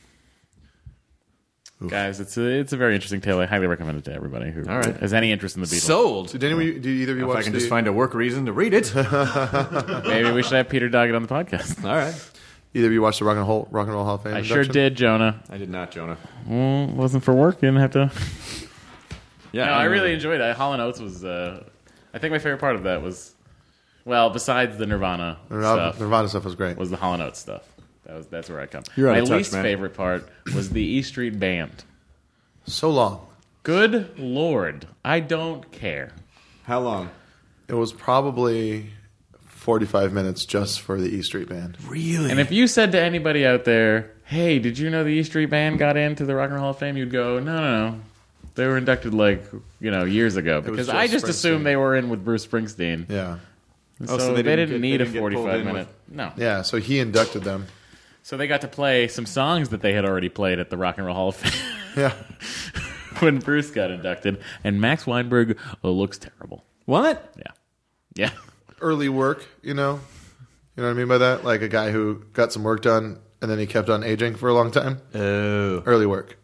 Oof. Guys, it's a it's a very interesting tale. I highly recommend it to everybody who All right. has any interest in the Beatles. Sold. Did anyone? Did either of you if watch? I can the, just find a work reason to read it. Maybe we should have Peter Doggett on the podcast. All right. Either of you watched the Rock and Roll Rock and Roll Hall of Fame? I induction? sure did, Jonah. I did not, Jonah. Well, it wasn't for work. You didn't have to. Yeah, no, I I really know. enjoyed it. Hall and Oates was. Uh, I think my favorite part of that was, well, besides the Nirvana Nirvana, stuff, Nirvana stuff was great. was the Hall and Oates stuff. That was that's where I come. You're out my of touch, least man. favorite part was the E Street Band. So long. Good Lord, I don't care. How long? It was probably forty-five minutes just for the E Street Band. Really? And if you said to anybody out there, "Hey, did you know the E Street Band got into the Rock and Roll Hall of Fame?" You'd go, "No, no, no. They were inducted like you know years ago." Because I just Springsteen. assumed they were in with Bruce Springsteen. Yeah. So, Oh, so they, they didn't, didn't get- need they a didn't get pulled forty-five in minute. No. Yeah, so he inducted them. So they got to play some songs that they had already played at the Rock and Roll Hall of Fame Yeah. when Bruce got inducted. And Max Weinberg uh, looks terrible. What? Yeah. Yeah. Early work, you know? You know what I mean by that? Like a guy who got some work done and then he kept on aging for a long time. Oh. Early work.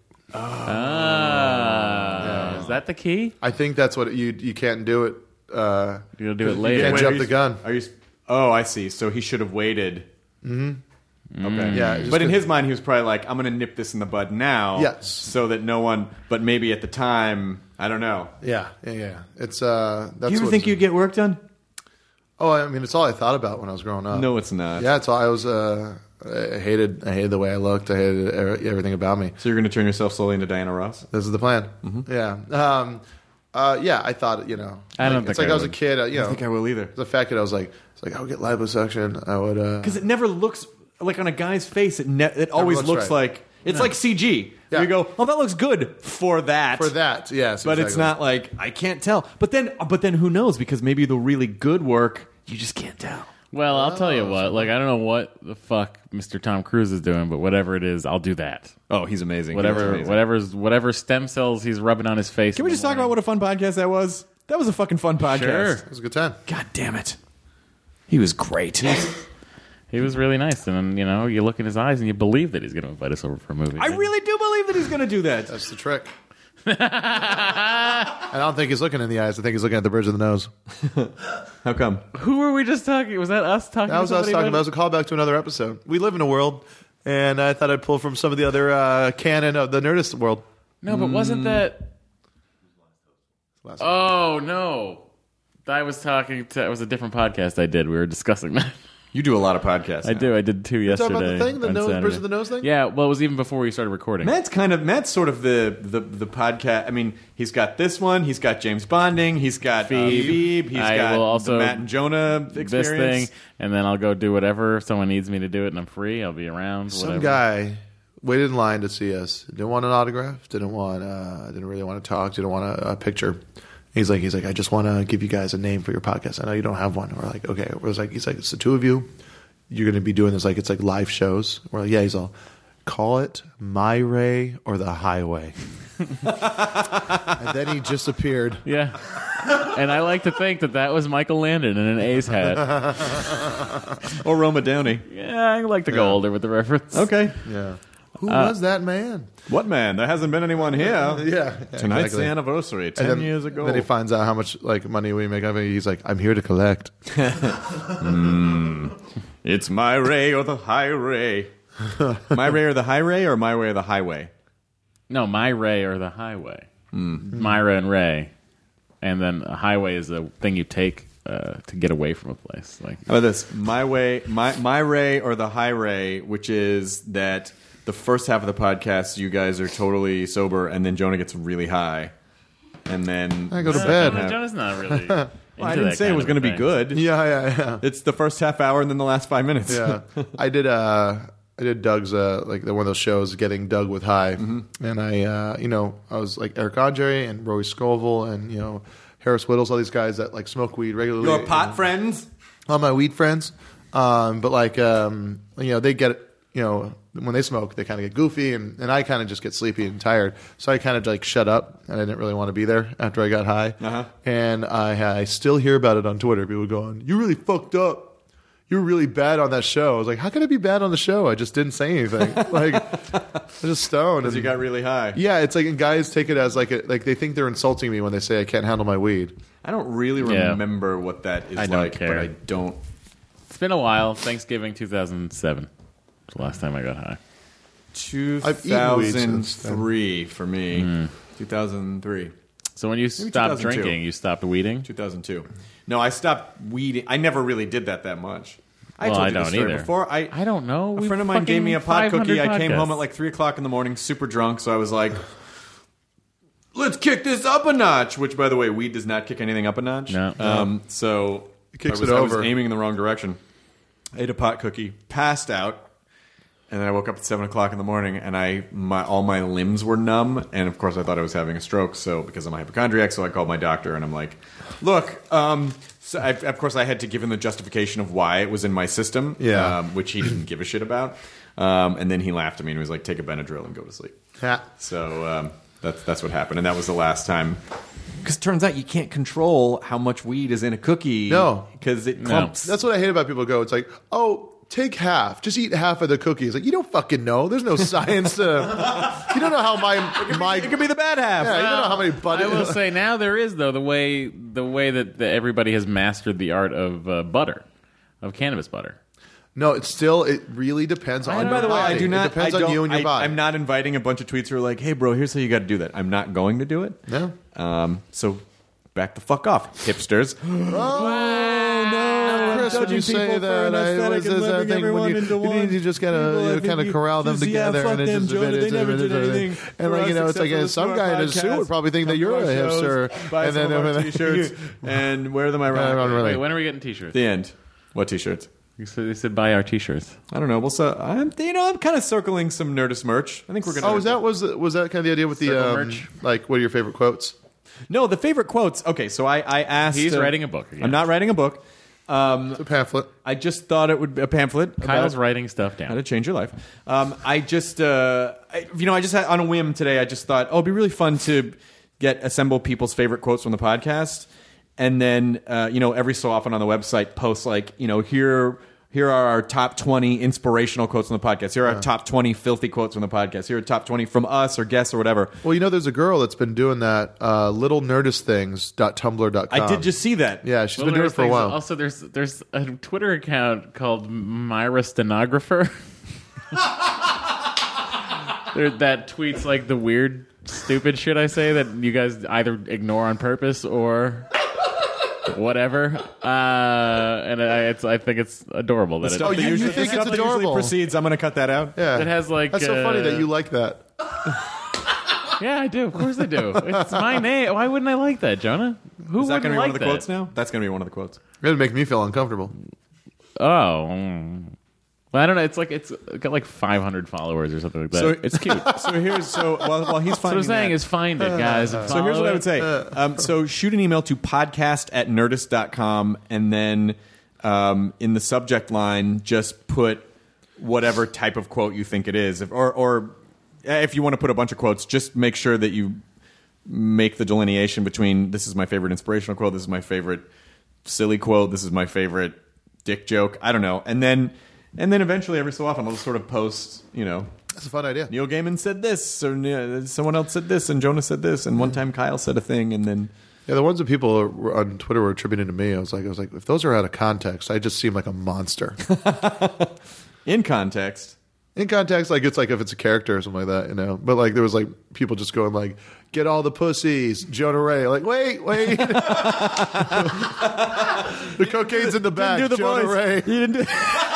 Ah. Is that the key? I think that's what you you can't do it. Uh, You'll do it you later. can't Wait, jump are the you- gun. Are you? Oh, I see. So he should have waited. Mm-hmm. Okay. Yeah, just But in 'cause- his mind, he was probably like, "I'm going to nip this in the bud now." Yes. So that no one. But maybe at the time, I don't know. Yeah, yeah, yeah. It's uh. That's Do you ever what's- think you'd get work done? Oh, I mean, it's all I thought about when I was growing up. No, it's not. Yeah, it's all I was. Uh, I hated. I hated the way I looked. I hated er- everything about me. So you're going to turn yourself slowly into Diana Ross? This is the plan. Mm-hmm. Yeah. Um, uh, yeah, I thought, you know. I don't like, think It's like I I, was a would. kid. Uh, you I know, don't think I will either. the fact that I was like, it's like I would get liposuction. I would. Uh, Because it never looks like on a guy's face. It ne- it always looks looks right. like it's like C G. Yeah. You go, oh, that looks good for that. for that, yes. But it's exactly. not like I can't tell. But then, but then who knows? Because maybe the really good work you just can't tell. Well, I'll tell Oh, you what. Like, I don't know what the fuck Mister Tom Cruise is doing, but whatever it is, I'll do that. Oh, he's amazing. Whatever, whatever's, whatever stem cells he's rubbing on his face. Can we just talk about what a fun podcast that was? That was a fucking fun podcast. Sure. It was a good time. God damn it. He was great. He was really nice, and then, you know, you look in his eyes and you believe that he's going to invite us over for a movie. I really do believe that he's going to do that. That's the trick. I don't think he's looking in the eyes. I think he's looking at the bridge of the nose. How come? Who were we just talking? Was that us talking? That was to us somebody talking about. about It was a callback to another episode. We live in a world, and I thought I'd pull from some of the other uh, canon of the Nerdist world. it? No, but wasn't that? Last one. Oh no, I was talking to. It was a different podcast I did. We were discussing that. You do a lot of podcasts. I now. do. I did two Talk yesterday. about the thing, the on nose, Saturday. bridge of the nose thing. Yeah, well, it was even before we started recording. Matt's kind of Matt's sort of the, the the podcast. I mean, he's got this one. He's got James Bonding. He's got uh, Phoebe. Phoebe. He's I got will also the Matt and Jonah experience. This thing, and then I'll go do whatever. If someone needs me to do it and I'm free, I'll be around. Some whatever. guy waited in line to see us. Didn't want an autograph. Didn't want. Uh, didn't really want to talk. Didn't want a, a picture. He's like, he's like, I just want to give you guys a name for your podcast. I know you don't have one. We're like, okay. It was like, he's like, it's the two of you. You're going to be doing this like it's like live shows. We're like, yeah. He's all, call it My Ray or the Highway. And then he just appeared. Yeah. And I like to think that that was Michael Landon in an A's hat. Or Roma Downey. Yeah, I like to go Yeah. older with the reference. Okay. Yeah. Who Uh, was that man? What man? There hasn't been anyone here. Yeah. Tonight's exactly. the anniversary. And Ten then, years ago. Then he finds out how much like money we make. I mean, he's like, I'm here to collect. It's My Ray or the High Ray. My Ray or the High Ray or My Ray or the Highway? No, My Ray or the Highway. Myra and Ray. And then a highway is a thing you take uh, to get away from a place. Like How about this? My way, my my Ray or the High Ray, which is that the first half of the podcast, you guys are totally sober, and then Jonah gets really high, and then I go to bed. Jonah, Jonah's not really. Well, I didn't say it was going to be good. Yeah, yeah, yeah. It's the first half hour and then the last five minutes. Yeah, I did. Uh, I did Doug's uh, like the, one of those shows, Getting Doug with High, Mm-hmm. and I, uh, you know, I was like Eric Andre and Roy Scovel and you know Harris Whittles, all these guys that like smoke weed regularly. Your pot and, friends. all my weed friends, um, but like um, you know they get you know when they smoke they kind of get goofy and, and I kind of just get sleepy and tired, so I kind of like shut up and I didn't really want to be there after I got high, Uh-huh. and I, I still hear about it on Twitter. People going, "You really fucked up. You were really bad on that show." I was like, "How can I be bad on the show? I just didn't say anything. Like I was just stoned." Because you And, got really high. yeah, it's like and guys take it as like a, like they think they're insulting me when they say I can't handle my weed. I don't really Yeah. remember what that is I don't like, care. but I don't. It's been a while. Thanksgiving two thousand seven was the last time I got high. I've eaten weed since two thousand three for me. two thousand three. So when you Maybe stopped two thousand two. drinking, you stopped weeding? two thousand two. No, I stopped weeding. I never really did that that much. I Well, told I you this don't story either. before. I I don't know. A We friend of mine gave me a fucking pot cookie. five hundred I came podcasts. home at like three o'clock in the morning, super drunk. So I was like, "Let's kick this up a notch." Which, by the way, weed does not kick anything up a notch. No. Um, so It kicks I was, it I was over. aiming in the wrong direction. I ate a pot cookie, passed out, and then I woke up at seven o'clock in the morning, and I my all my limbs were numb, and of course I thought I was having a stroke. So because I'm a hypochondriac, so I called my doctor, and I'm like, "Look." Um, so I, of course, I had to give him the justification of why it was in my system, Yeah. um, which he didn't give a shit about. Um, and then he laughed at me and was like, "Take a Benadryl and go to sleep." Ha. So um, that's that's what happened, and that was the last time. Because it turns out you can't control how much weed is in a cookie. No. because it clumps. That's what I hate about people go. It's like, oh, take half. Just eat half of the cookies. Like you don't fucking know. There's no science to. You don't know how my my. It could be the bad half. Yeah, you don't know how many butter. I will say now there is though the way the way that, that everybody has mastered the art of uh, butter, of cannabis butter. No, it's still. It really depends on. And by your the way, I body. do not. It depends I on don't- you and your I, body. I'm not inviting a bunch of tweets who are like, "Hey, bro, here's how you got to do that." I'm not going to do it. No. Um, so back the fuck off, hipsters. Oh no, Chris! Would you say that? I was this uh, thing when you, you need to just gotta you know, kind of corral them together, and it's just a bit, it's a bit, it's a bit, and like you know, it's like uh, some guy in a suit would probably think that you're a hipster, buy and some then of our t-shirts and wear them I don't ironically. really- Wait, when are we getting t-shirts? The end. What t-shirts? You said, they said buy our t-shirts. I don't know. Well, so I'm, you know, I'm kind of circling some Nerdist merch. I think we're gonna. Oh, was that was was that kind of the idea with the Circle um, merch? like what are your favorite quotes? No, the favorite quotes. Okay, so I, I asked. He's uh, writing a book again. I'm not writing a book. Um, It's a pamphlet. I just thought it would be a pamphlet. Kyle's about writing stuff how down. to change your life. Um, I just, uh, I, you know, I just had on a whim today. I just thought, oh, it'd be really fun to get assemble people's favorite quotes from the podcast, and then, uh, you know, every so often on the website post like, you know, here. Here are our top twenty inspirational quotes from the podcast. Here are our top twenty filthy quotes from the podcast. Here are top twenty from us or guests or whatever. Well, you know, there's a girl that's been doing that. Uh, little nerdist things dot tumblr dot com. I did just see that. Yeah, she's Well, been doing there's it for a things- while. Also, there's there's a Twitter account called Myra Stenographer. there, that tweets like the weird, stupid shit I say that you guys either ignore on purpose or whatever. Uh, and I, it's, I think it's adorable that The it, stuff Oh, that you- you usually, think the it's stuff that usually adorable. precedes, I'm going to cut that out. Yeah. It has, like, That's so funny uh, that you like that. yeah, I do. Of course I do. It's my name. Why wouldn't I like that, Jonah? Who Is that wouldn't going to be like one of the that? quotes now? That's going to be one of the quotes. It'd make me feel uncomfortable. Oh. mm. Well, I don't know. It's like it's got like five hundred followers or something like that. So it's cute. So here's so while, while he's So what finding I'm saying that, is find it, guys. and so here's follow what I it. would say. Um, so shoot an email to podcast at nerdist dot com and then um, in the subject line just put whatever type of quote you think it is, if, or or if you want to put a bunch of quotes, just make sure that you make the delineation between this is my favorite inspirational quote, this is my favorite silly quote, this is my favorite dick joke. I don't know, and then. And then eventually, every so often, I'll just sort of post, you know, That's a fun idea. Neil Gaiman said this, or uh, someone else said this, and Jonah said this, and one time Kyle said a thing, and then Yeah, the ones that people were- on Twitter were attributing to me, I was like, I was like, if those are out of context, I just seem like a monster. in context, In context, like it's like if it's a character or something like that, you know. But like there was like people just going like, "Get all the pussies, Jonah Ray." Like, wait, wait, the cocaine's in the back, do the Jonah voice. Ray. You didn't do-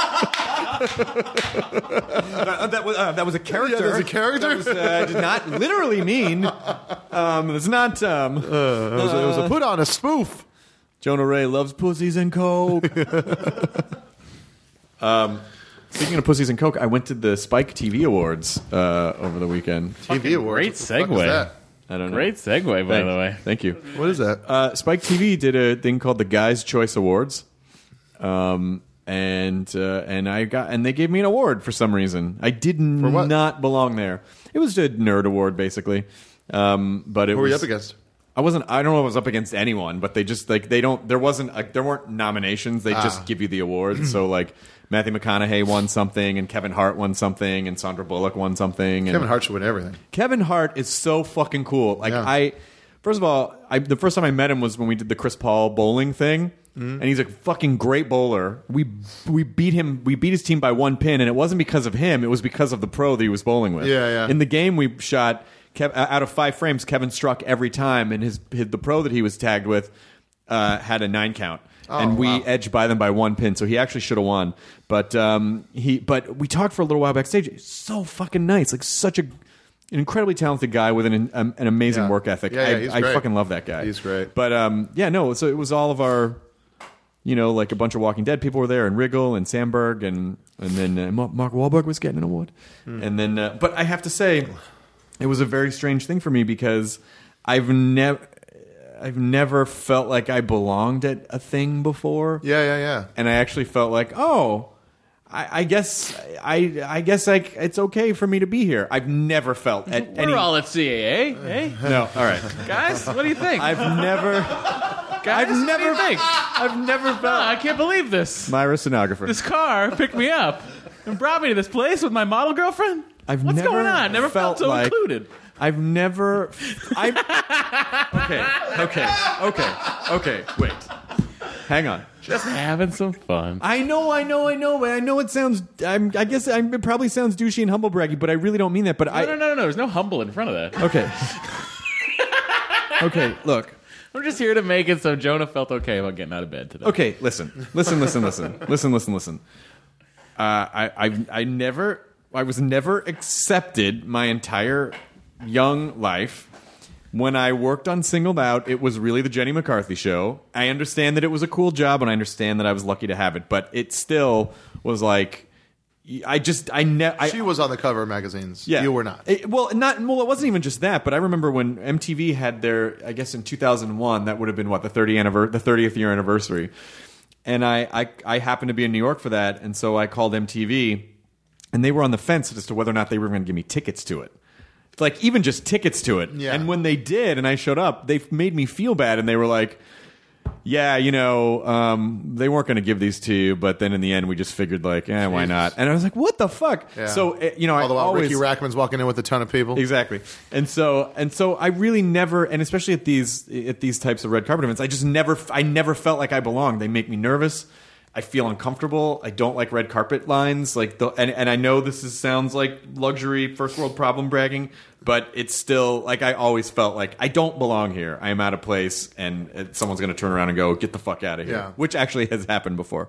Uh, that was uh, that was a character. Yeah, that was a character? That was, uh, did not literally mean. Um, it's not. Um, Uh, it, was, it was a put on a spoof. Jonah Ray loves pussies and coke. um, speaking of pussies and coke, I went to the Spike T V Awards uh, over the weekend. T V awards. great What the fuck is segue. that? I don't know. Great segue, by Thank- the way. Thank you. What is that? Uh, Spike T V did a thing called the Guys' Choice Awards, um, and uh, and I got and they gave me an award for some reason. I did what? not belong there. It was a nerd award, basically. Um, but it Who were was, you up against? I wasn't. I don't know if I was up against anyone, but they just like they don't. There wasn't. Like, there weren't nominations. They Ah. just give you the awards. So like Matthew McConaughey won something, and Kevin Hart won something, and Sandra Bullock won something. And Kevin Hart should win everything. Kevin Hart is so fucking cool. Like Yeah. I, first of all, I, the first time I met him was when we did the Chris Paul bowling thing, Mm-hmm. and he's a fucking great bowler. We we beat him. We beat his team by one pin, and it wasn't because of him. It was because of the pro that he was bowling with. Yeah, yeah. In the game we shot, Kev, out of five frames, Kevin struck every time, and his, his the pro that he was tagged with uh, had a nine count. and we wow. edged by them by one pin, so he actually should have won. But um, he, but we talked for a little while backstage. He's so fucking nice, like such a an incredibly talented guy with an um, an amazing Yeah. work ethic. Yeah, yeah, I, he's I great. fucking love that guy. He's great. But um, yeah, no. So it was all of our, you know, like a bunch of Walking Dead people were there, and Riggle and Sandberg, and and then uh, Ma- Mark Wahlberg was getting an award, Hmm. and then. Uh, but I have to say, it was a very strange thing for me because I've never. I've never felt like I belonged at a thing before. Yeah, yeah, yeah. And I actually felt like, oh, I, I guess I I guess like it's okay for me to be here. I've never felt at We're any. all at C A A, hey? No, all right, Guys, what do you think? I've never, Guys, I've what do never, you think? I've never No, felt. I can't believe this. Myra stenographer. This car picked me up and brought me to this place with my model girlfriend. I've What's never going on? Never felt, felt so like- included. I've never. I. Okay. Okay. Okay. Okay. Wait. Hang on. Just having some fun. I know, I know, I know. I know it sounds. I'm, I guess I'm, it probably sounds douchey and humble braggy, but I really don't mean that. But No, I. no, no, no, no. There's no humble in front of that. Okay. Okay. Look. I'm just here to make it so Jonah felt okay about getting out of bed today. Okay. Listen. Listen. Listen. Listen. Listen. Listen. Listen. Uh, I. I. I never. I was never accepted my entire young life. When I worked on Singled Out, it was really the Jenny McCarthy show. I understand that it was a cool job, and I understand that I was lucky to have it, but it still was like, I just, I never. She was on the cover of magazines. Yeah, You were not. It, well, not well. It wasn't even just that, but I remember when M T V had their, I guess in two thousand one, that would have been what the thirtieth anniver- the thirtieth year anniversary, and I, I, I happened to be in New York for that, and so I called M T V, and they were on the fence as to whether or not they were going to give me tickets to it. Like, even just tickets to it. Yeah. And when they did, and I showed up, they made me feel bad, and they were like, yeah, you know, um, they weren't going to give these to you, but then in the end, we just figured, like, eh, why Jesus. not? And I was like, what the fuck? Yeah. So, eh, you know, All the I while always... Ricky Rackman's walking in with a ton of people. Exactly. And so, and so I really never, and especially at these, at these types of red carpet events, I just never, I never felt like I belonged. They make me nervous. I feel uncomfortable. I don't like red carpet lines. Like the, and, and I know this is, sounds like luxury first world problem bragging, but it's still like I always felt like I don't belong here. I am out of place, and uh, someone's going to turn around and go, "Get the fuck out of here," Yeah. which actually has happened before.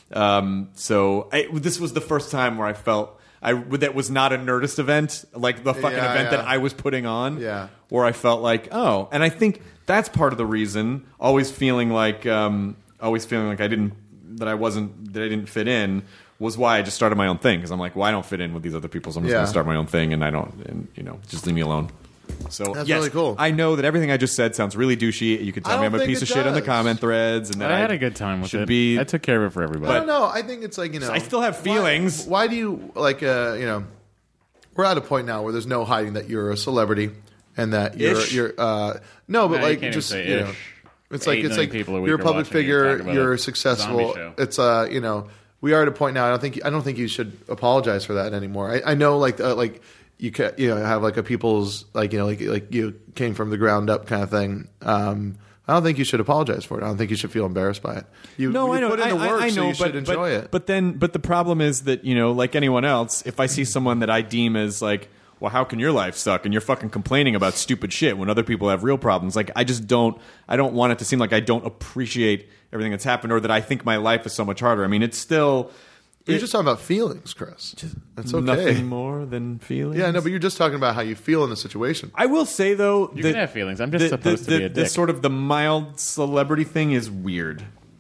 Um, so I, this was the first time where I felt I that was not a Nerdist event, like the fucking Yeah, event yeah. that I was putting on. Yeah. Where I felt like, oh, and I think that's part of the reason. Always feeling like, um, always feeling like I didn't. That I wasn't, that I didn't fit in, was why I just started my own thing. Because I'm like, well, I don't fit in with these other people, so I'm just Yeah. going to start my own thing, and I don't, and you know, just leave me alone. So That's yes, really cool. I know that everything I just said sounds really douchey. You can tell I me I'm don't a think piece of it shit on the does. comment threads, and that I had a good time with should it. Be, I took care of it for everybody. I don't know. I think it's like, you know. I still have feelings. Why, why do you, like, uh, you know, we're at a point now where there's no hiding that you're a celebrity and that you're, Ish. you're, uh, no, but No, you like, can't just, even say you know. ish. It's like Eight it's million like people a week you're a are public watching you figure, talk about you're a successful. zombie show. It's uh, you know, we are at a point now. I don't think I don't think you should apologize for that anymore. I, I know, like uh, like you ca- you know have like a people's like you know like like you came from the ground up kind of thing. Um, I don't think you should apologize for it. I don't think you should feel embarrassed by it. You, No, you I know. put in the I, work, I, I so know, you should but, enjoy but, it. But then, but the problem is that, you know, like anyone else, if I see someone that I deem as like, well, how can your life suck? And you're fucking complaining about stupid shit when other people have real problems. Like, I just don't. I don't want it to seem like I don't appreciate everything that's happened, or that I think my life is so much harder. I mean, it's still. You're it- just talking about feelings, Chris. That's okay. Nothing more than feelings. Yeah, no, but you're just talking about how you feel in the situation. I will say though, You that can have feelings. I'm just the, supposed the, to be the, a the dick. sort of the mild celebrity thing is weird.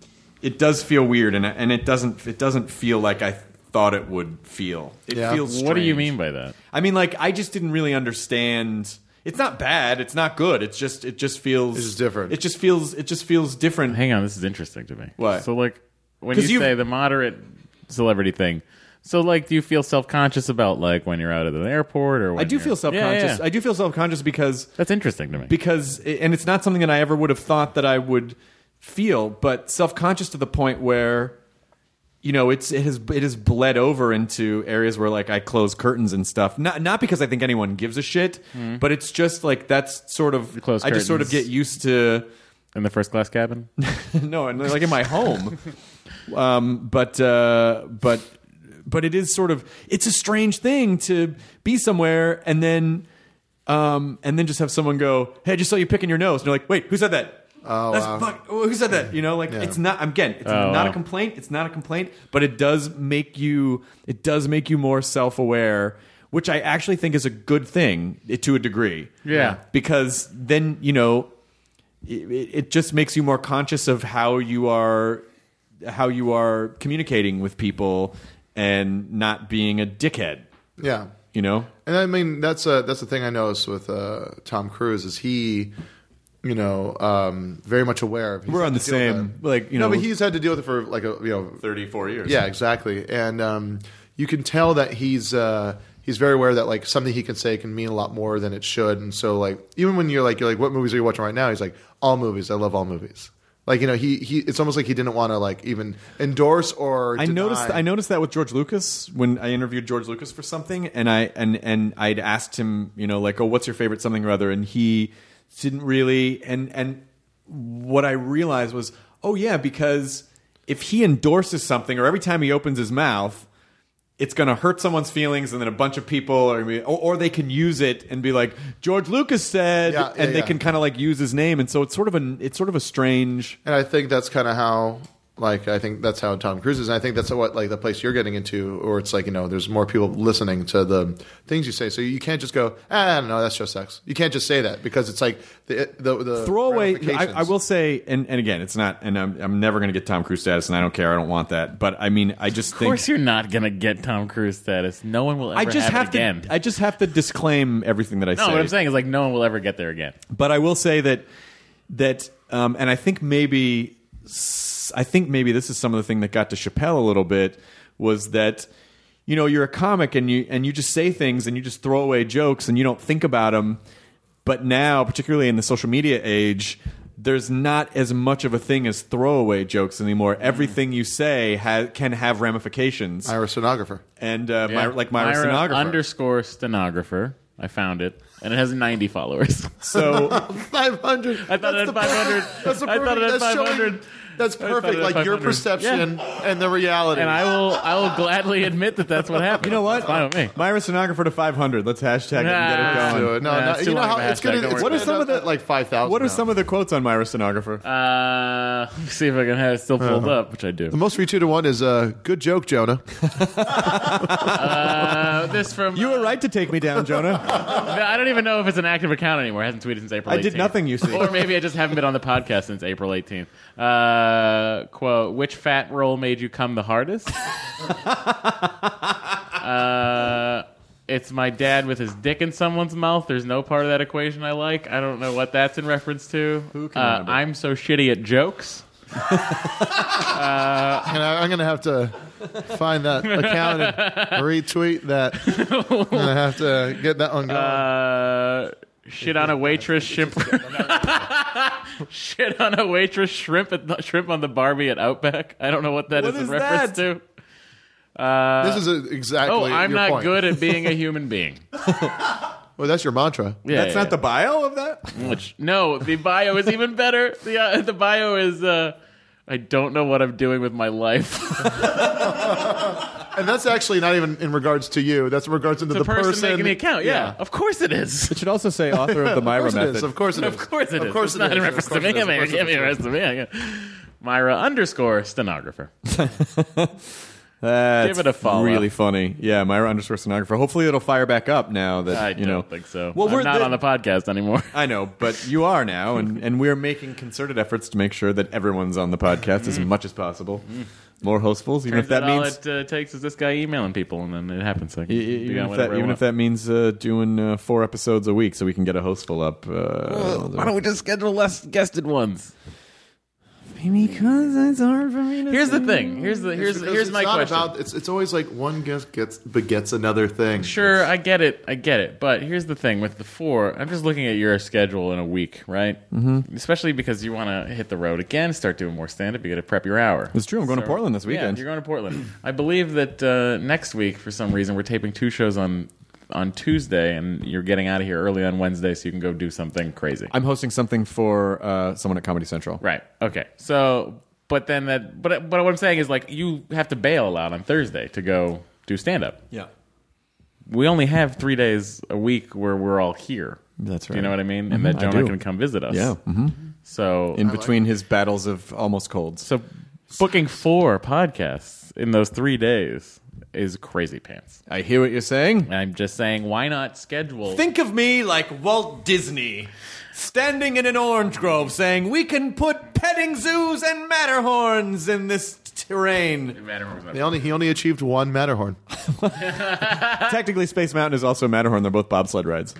It does feel weird, and and it doesn't it doesn't feel like I thought it would feel. It Yeah. feels. What do you strange. mean by that? I mean, like I just didn't really understand. It's not bad. It's not good. It's just it just feels. It's just different. It just feels. It just feels different. Hang on, this is interesting to me. What? So, like, when 'Cause you you've- say the moderate celebrity thing, so, like, do you feel self-conscious about, like, when you're out at an airport or when I do you're- feel self-conscious. Yeah, yeah. I do feel self-conscious because That's interesting to me. because and it's not something that I ever would have thought that I would feel, but self-conscious to the point where, you know, it's it has it has bled over into areas where like I close curtains and stuff. Not not because I think anyone gives a shit, but it's just like that's sort of close I just sort of curtains. get used to In the first class cabin? no, and like in my home. um, but uh, but but it is sort of it's a strange thing to be somewhere and then um, and then just have someone go, "Hey, I just saw you picking your nose." And you're like, "Wait, who said that?" Oh, That's wow. fuck. Who said that? You know, like Yeah. it's not. Again, it's Oh, not wow. a complaint. It's not a complaint, but it does make you. It does make you more self-aware, which I actually think is a good thing eh, to a degree. Yeah. because then you know, it, it just makes you more conscious of how you are, how you are communicating with people, and not being a dickhead. Yeah. You know. And I mean, that's a, that's the thing I noticed with uh, Tom Cruise is he, you know, um, very much aware of. he's We're had on the to deal with same, that. like, you no, know- but he's had to deal with it for like a you know thirty-four years. Yeah, exactly. And um, you can tell that he's uh, he's very aware that like something he can say can mean a lot more than it should. And so like even when you're like you're like what movies are you watching right now? He's like all movies. I love all movies. Like you know he he it's almost like he didn't want to like even endorse or I deny. noticed. I noticed that with George Lucas when I interviewed George Lucas for something, and I and and I'd asked him, you know, like, oh, what's your favorite something or other, and he didn't really. And and what I realized was, oh yeah, because if he endorses something, or every time he opens his mouth, it's going to hurt someone's feelings, and then a bunch of people are, gonna be, or, or they can use it and be like, George Lucas said, Yeah, and yeah, they yeah. can kind of like use his name, and so it's sort of a it's sort of a strange. And I think that's kind of how, like, I think that's how Tom Cruise is. And I think that's what, like, the place you're getting into, or it's like, you know, there's more people listening to the things you say. So you can't just go, ah, I don't know, that's just sex. You can't just say that because it's like the the, the Throwaway. I, ramifications. I will say, and, and again, it's not, and I'm, I'm never going to get Tom Cruise status, and I don't care. I don't want that. But I mean, I just Of think. course you're not going to get Tom Cruise status. No one will ever I just have, have it to. again. I just have to disclaim everything that I no, say. what I'm saying is, like, no one will ever get there again. But I will say that that, um, and I think maybe, I think maybe this is some of the thing that got to Chappelle a little bit was that, you know, you're a comic and you and you just say things and you just throw away jokes and you don't think about them. But now, particularly in the social media age, there's not as much of a thing as throwaway jokes anymore. Everything you say ha- can have ramifications. Ira stenographer. And uh, Yeah. my, like Myra, Myra stenographer. underscore stenographer. I found it, and it has ninety followers. so five hundred. I thought it had five hundred. That's the I thought it had perfect- that's five showing- hundred. That's perfect. Like your perception Yeah. and the reality. And I will, I will gladly admit that that's what happened. You know what? It's fine with me. Myra Stenographer to five hundred. Let's hashtag it and get Nah. it Let's going. do it. No, Nah, no, it's you too know long how of a it's gonna. hashtag, don't It's worry gonna about some it. of the like five thousand. What are some of the quotes on Myra Stenographer? Uh, let me see if I can have it still pulled up, which I do. The most retweeted one is uh, "Good joke, Jonah." Uh, this from You were right to take me down, Jonah. I don't even know if it's an active account anymore. It hasn't tweeted since April I eighteenth. did nothing, you see. Or maybe I just haven't been on the podcast since April eighteenth. Uh, quote, which fat roll made you come the hardest? uh, it's my dad with his dick in someone's mouth. There's no part of that equation I like. I don't know what that's in reference to. Who can uh, remember? I'm so shitty at jokes. And I, I'm gonna have to find that account and retweet that. I'm gonna have to get that one going. Uh, shit on a waitress, shrimp. Shit on a waitress, shrimp at the, shrimp on the Barbie at Outback. I don't know what that What is is in reference that? to. Uh, this is a, exactly. oh, I'm your not point. good at being a human being. Well, that's your mantra. Yeah, That's yeah, not the bio of that? yeah. Which no, the bio is even better. The uh, the bio is uh, I don't know what I'm doing with my life. And that's actually not even in regards to you. That's in regards to the, the person, person making the account. Yeah, of course it is. It should also say author of the Of Myra course it is. method. Of course it is. Of course it is. Of course it's it not is. in reference Of course to it me. is. I mean, Of course it can't it be in is. reference to me. I can- Myra underscore stenographer. That's Give it a follow. really funny. Yeah, Myra underscore stenographer. Hopefully it'll fire back up now that, I you don't know. think so. Well, I'm we're not the- on the podcast anymore. I know, but you are now, and, and we're making concerted efforts to make sure that everyone's on the podcast as much as possible. More hostfuls, even Turns if that out all means... it uh, takes is this guy emailing people, and then it happens. Like, e- e- Even, if that, even if that means uh, doing uh, four episodes a week so we can get a hostful up. Uh, why don't we just schedule less guested ones? Because it's hard for me to Here's the thing. Here's the here's Because here's it's my not question. About, it's it's always like one guest gets begets another thing. Sure, I get it. I get it. But here's the thing with the four. I'm just looking at your schedule in a week, right? Mm-hmm. Especially because you want to hit the road again, start doing more stand-up. You got to prep your hour. It's true. I'm going to Portland this weekend. Yeah, you're going to Portland. I believe that uh, next week, for some reason, we're taping two shows on on Tuesday, and you're getting out of here early on Wednesday, so you can go do something crazy. I'm hosting something for uh, someone at Comedy Central. Right. Okay. So, but then that, but but what I'm saying is like you have to bail a lot on Thursday to go do stand up. Yeah. We only have three days a week where we're all here. That's Do you right. know what I mean? Mhm, And that I Jonah do. can come visit us. Yeah. hmm So In between his battles of almost colds. so booking four podcasts in those three days is crazy pants. I hear what you're saying. I'm just saying, why not schedule? Think of me like Walt Disney, standing in an orange grove saying, we can put petting zoos and Matterhorns in this terrain. They only he only achieved one Matterhorn. Technically, Space Mountain is also Matterhorn. They're both bobsled rides.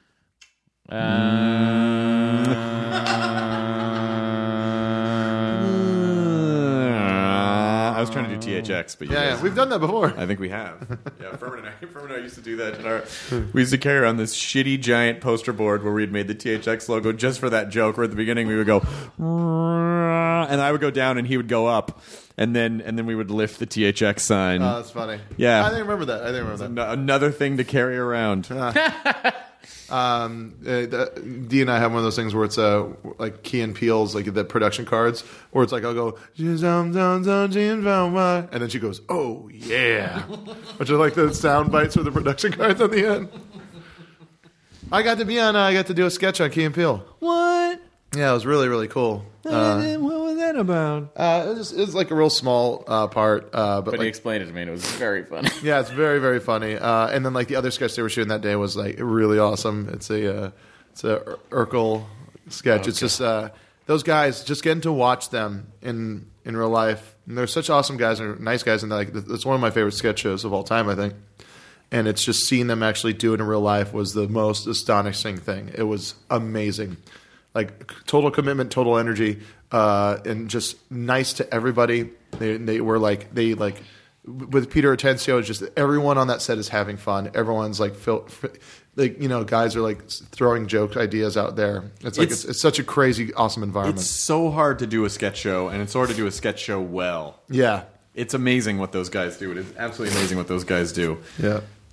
Uh, I was trying to do T H X, but you Yeah, guys- yeah, we've done that before. I think we have. Yeah, Furman and I, Furman and I used to do that. In our, we used to carry around this shitty giant poster board where we had made the T H X logo just for that joke. Where at the beginning we would go, and I would go down and he would go up, and then and then we would lift the T H X sign. Oh, that's funny. Yeah. I didn't remember that. I didn't remember that. An- Another thing to carry around. Um, uh, the, D and I have one of those things where it's uh, like Key and Peele's like the production cards, where it's like I'll go, and then she goes, "Oh yeah," which are like the sound bites for the production cards at the end. I got to be on. Uh, I got to do a sketch on Key and Peele. What? Yeah, it was really really cool. Uh, what was that about? uh, it, was, it was like a real small uh, part, uh, but But he like explained it to me, and it was very funny. yeah, it's very very funny. Uh, and then like the other sketch they were shooting that day was like really awesome. It's a uh, it's a Ur- Urkel sketch. It's just uh, those guys. Just getting to watch them in in real life. And they're such awesome guys and nice guys. And like it's one of my favorite sketch shows of all time, I think. And it's just seeing them actually do it in real life was the most astonishing thing. It was amazing. Like total commitment, total energy, uh, and just nice to everybody. They they were like they like with Peter Atencio. It's just everyone on that set is having fun. Everyone's like fil- like you know guys are like throwing joke ideas out there. It's like It's- it's, it's such a crazy awesome environment. It's so hard to do a sketch show, and it's hard to do a sketch show well. Yeah, It's amazing what those guys do. It is absolutely amazing what those guys do. yeah.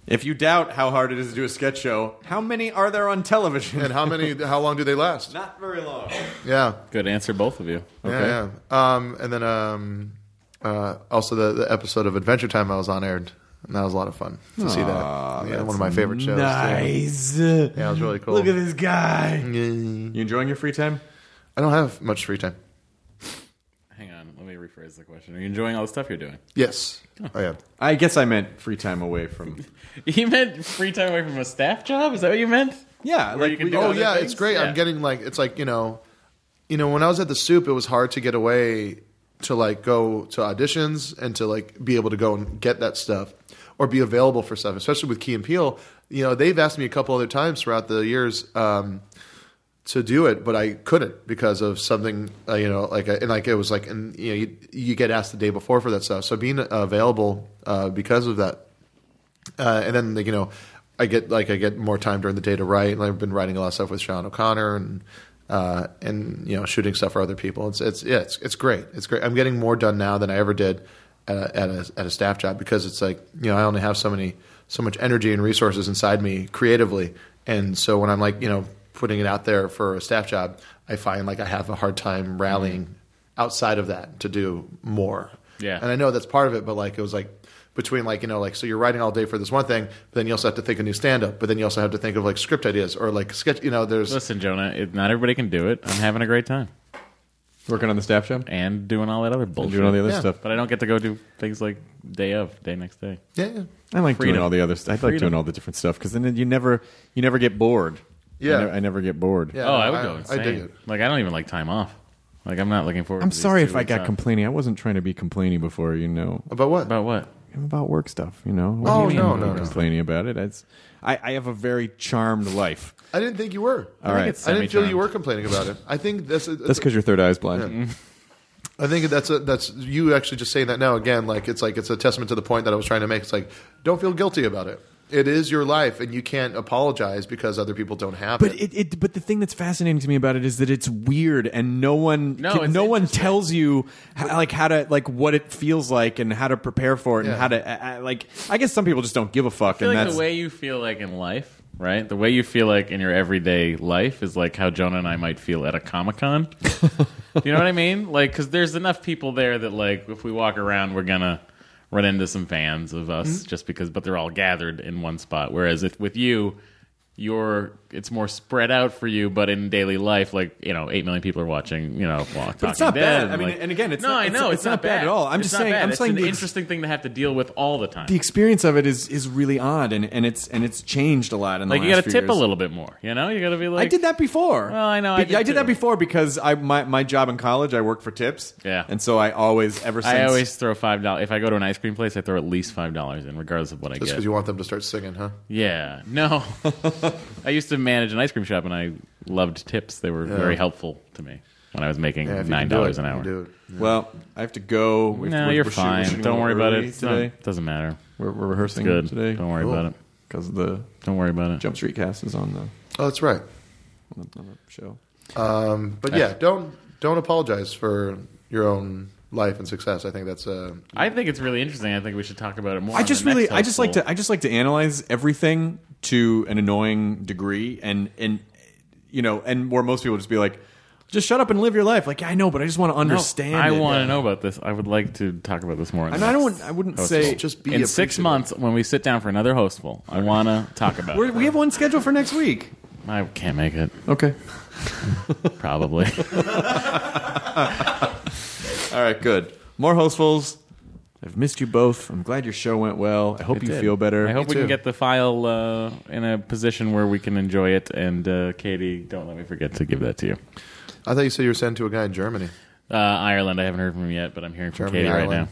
If you doubt how hard it is to do a sketch show, how many are there on television? And how many? How long do they last? Not very long. Yeah. Good answer, both of you. Okay. Yeah, yeah. Um, and then um, uh, also the, the episode of Adventure Time I was on aired, and that was a lot of fun to see that. Yeah, one of my favorite shows. Nice. Yeah, it was really cool. Look at this guy. Yeah. You enjoying your free time? I don't have much free time. Hang on, let me rephrase the question. Are you enjoying all the stuff you're doing? Yes, I am. I guess I meant free time away from... You meant free time away from a staff job? Is that what you meant? Yeah. Where like you can we- do Oh other yeah, things? it's great. Yeah. I'm getting like it's like you know, you know when I was at the Soup, it was hard to get away to like go to auditions and to like be able to go and get that stuff or be available for stuff, especially with Key and Peele. You know, they've asked me a couple other times throughout the years um, to do it, but I couldn't because of something. Uh, you know, like and like it was like and you know you, you get asked the day before for that stuff. So being uh, available uh, because of that, uh, and then like, you know. I get like I get more time during the day to write, and I've been writing a lot of stuff with Sean O'Connor and uh, and you know shooting stuff for other people. It's it's yeah, it's it's great. It's great. I'm getting more done now than I ever did at a, at a at a staff job because it's like you know I only have so many so much energy and resources inside me creatively, and so when I'm like you know putting it out there for a staff job, I find like I have a hard time rallying mm-hmm. outside of that to do more. Yeah, and I know that's part of it, but like it was like. Between like you know like so you're writing all day for this one thing, but then you also have to think of new stand up, but then you also have to think of like script ideas or like sketch. You know, there's Listen, Jonah, it, not everybody can do it. I'm having a great time Working on the staff job? and doing all that other bullshit. doing all the other Yeah. stuff. But I don't get to go do things like day of, day next day. yeah, yeah. I like Freedom. doing all the other stuff. I like Freedom. doing all the different stuff because then you never you never get bored. Yeah. I, ne- I never get bored. Yeah, oh, I no, would I- go I insane. dig it. Like, I don't even like time off. Like, I'm not looking forward I'm to these sorry two if I weeks got off. complaining. I wasn't trying to be complaining before, you know. About what? About what? About work stuff, you know. What Oh, do you no, mean no, I'm no. complaining about it. It's, I, I have a very charmed life. I didn't think you were. All right. it's I didn't feel you semi-charmed. were complaining about it. I think that's a, That's because your third eye is blind. I think that's a, that's you actually just saying that now again. Like it's like it's a testament to the point that I was trying to make. It's like don't feel guilty about it. It is your life, and you can't apologize because other people don't have But it. it, it, but the thing that's fascinating to me about it is that it's weird, and no one, No, can- it's no one interesting. tells you how, like how to like what it feels like and how to prepare for it Yeah. and how to uh, uh, like. I guess some people just don't give a fuck, I feel and like that's the way you feel like in life, right? The way you feel like in your everyday life is like how Jonah and I might feel at a Comic-Con. You know what I mean? Like, because there's enough people there that, like, if we walk around, we're going to run into some fans of us Mm-hmm. just because, but they're all gathered in one spot. Whereas if with you, you're it's more spread out for you, but in daily life, like, you know, eight million people are watching, you know, well, But it's Talking not Dead, bad. I mean, like- and again, it's no, not- I it's- know it's not bad at all. I'm It's just not saying- bad. I'm it's saying an the ex- interesting thing to have to deal with all the time. the experience of it is is really odd, and, and it's and it's changed a lot in the Like, you last got to few tip a years. little bit more, you know? You got to be like, I did that before. Well, I know, I But did I did that too. before because I my, my job in college, I worked for tips. Yeah. and so I always ever since I always throw five dollars. If I go to an ice cream place, I throw at least five dollars in, regardless of what I Just get. because you want them to start singing, huh? Yeah, no. I used to manage an ice cream shop, and I loved tips. They were very helpful to me when I was making Yeah, if you nine can do dollars it, an you hour. can do it. Well, I have to go. We've- No, we're- you're we're shooting- we're fine. shooting a Don't worry little about early it. It's today. not- doesn't matter. We're, we're rehearsing Good. today. Don't worry Cool. about it. because the Don't worry about it. Jump Street cast is on the, Oh, that's right. on the, on the show. Um, but yeah, don't don't apologize for your own life and success. I think that's uh, I think it's really interesting. I think we should talk about it more. I on just the really, next I just like Hostful. to, I just like to analyze everything to an annoying degree, and and you know, and where most people just be like, just shut up and live your life. Like, yeah, I know, but I just want to No, understand. I it. want to know about this. I would like to talk about this more. in And the I next don't, I wouldn't Hostful. say just be in six appreciative. months when we sit down for another Hostful. I want to talk about We're, it. we have one scheduled for next week. I can't make it. Okay. Probably. All right. Good. More Hostfuls. I've missed you both. I'm glad your show went well. I hope you did. feel better. I hope we too. can get the file uh, in a position where we can enjoy it. And uh, Katie, don't let me forget to give that to you. I thought you said you were sent to a guy in Germany. Uh, Ireland, I haven't heard from him yet, but I'm hearing from Germany, Katie Ireland.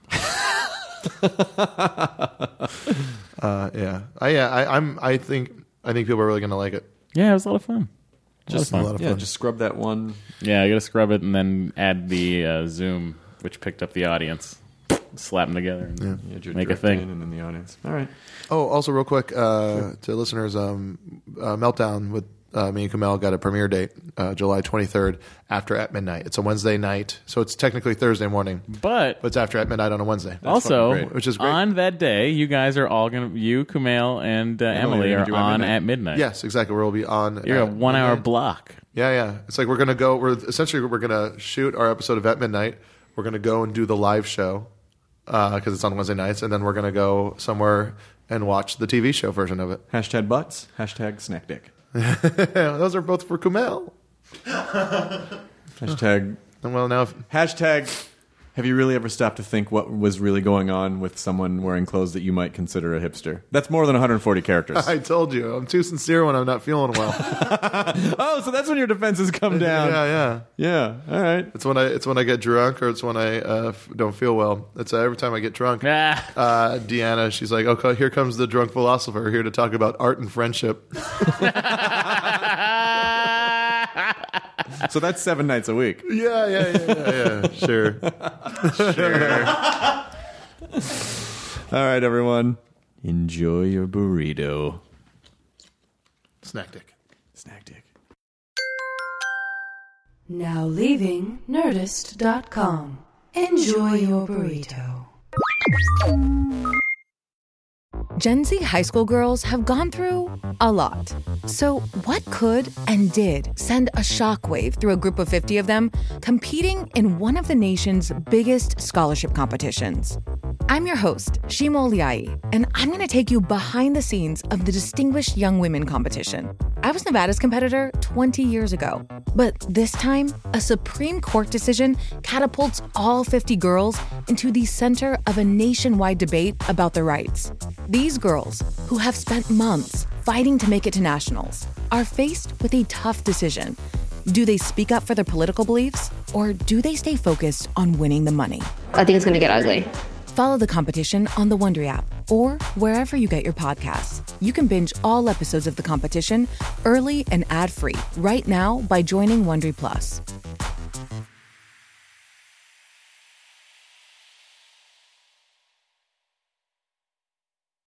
right now. Uh, yeah, I yeah, I, I'm. I think I think people are really going to like it. Yeah, it was a lot of fun. Just a lot a lot of Yeah, fun. just scrub that one. Yeah, I got to scrub it and then add the uh, Zoom, which picked up the audience. Slap them together and Yeah, your make a direct thing. in and then the audience. All right. Oh, also real quick uh, to listeners, um, uh, Meltdown with uh, me and Kumail got a premiere date, uh, July twenty-third, after At Midnight. It's a Wednesday night, so it's technically Thursday morning, But but it's after At Midnight on a Wednesday. also, fucking great. Which is great. on that day, you guys are all going to, you, Kumail, and uh, Emily are gonna are do At on Midnight. at midnight. Yes, exactly. We'll be on. You're a at one hour midnight. block. Yeah, yeah. It's like we're gonna go. We're essentially we're gonna shoot our episode of At Midnight. We're gonna go and do the live show because it's on Wednesday nights, and then we're gonna go somewhere and watch the T V show version of it. Hashtag butts. Hashtag snack dick. Those are both for Kumail. Hashtag. Well, now if, Hashtag. Have you really ever stopped to think what was really going on with someone wearing clothes that you might consider a hipster? That's more than one hundred forty characters. I told you, I'm too sincere when I'm not feeling well. Oh, so that's when your defenses come down. Yeah, yeah. Yeah. All right. It's when I it's when I get drunk or it's when I uh, f- don't feel well. It's uh, every time I get drunk. Ah. Uh, Deanna, she's like, "Okay, here comes the drunk philosopher here to talk about art and friendship." So that's seven nights a week. yeah, yeah, yeah, yeah, yeah. Sure. All right, everyone. Enjoy your burrito. Snack dick. Snack dick. Now leaving Nerdist dot com. Enjoy your burrito. Gen Z high school girls have gone through a lot. So what could and did send a shockwave through a group of fifty of them competing in one of the nation's biggest scholarship competitions? I'm your host, Shima Oliai, and I'm going to take you behind the scenes of the Distinguished Young Women competition. I was Nevada's competitor twenty years ago, but this time, a Supreme Court decision catapults all fifty girls into the center of a nationwide debate about their rights. These girls, who have spent months fighting to make it to nationals, are faced with a tough decision. Do they speak up for their political beliefs, or do they stay focused on winning the money? I think it's going to get ugly. Follow the competition on the Wondery app or wherever you get your podcasts. You can binge all episodes of the competition early and ad-free right now by joining Wondery Plus.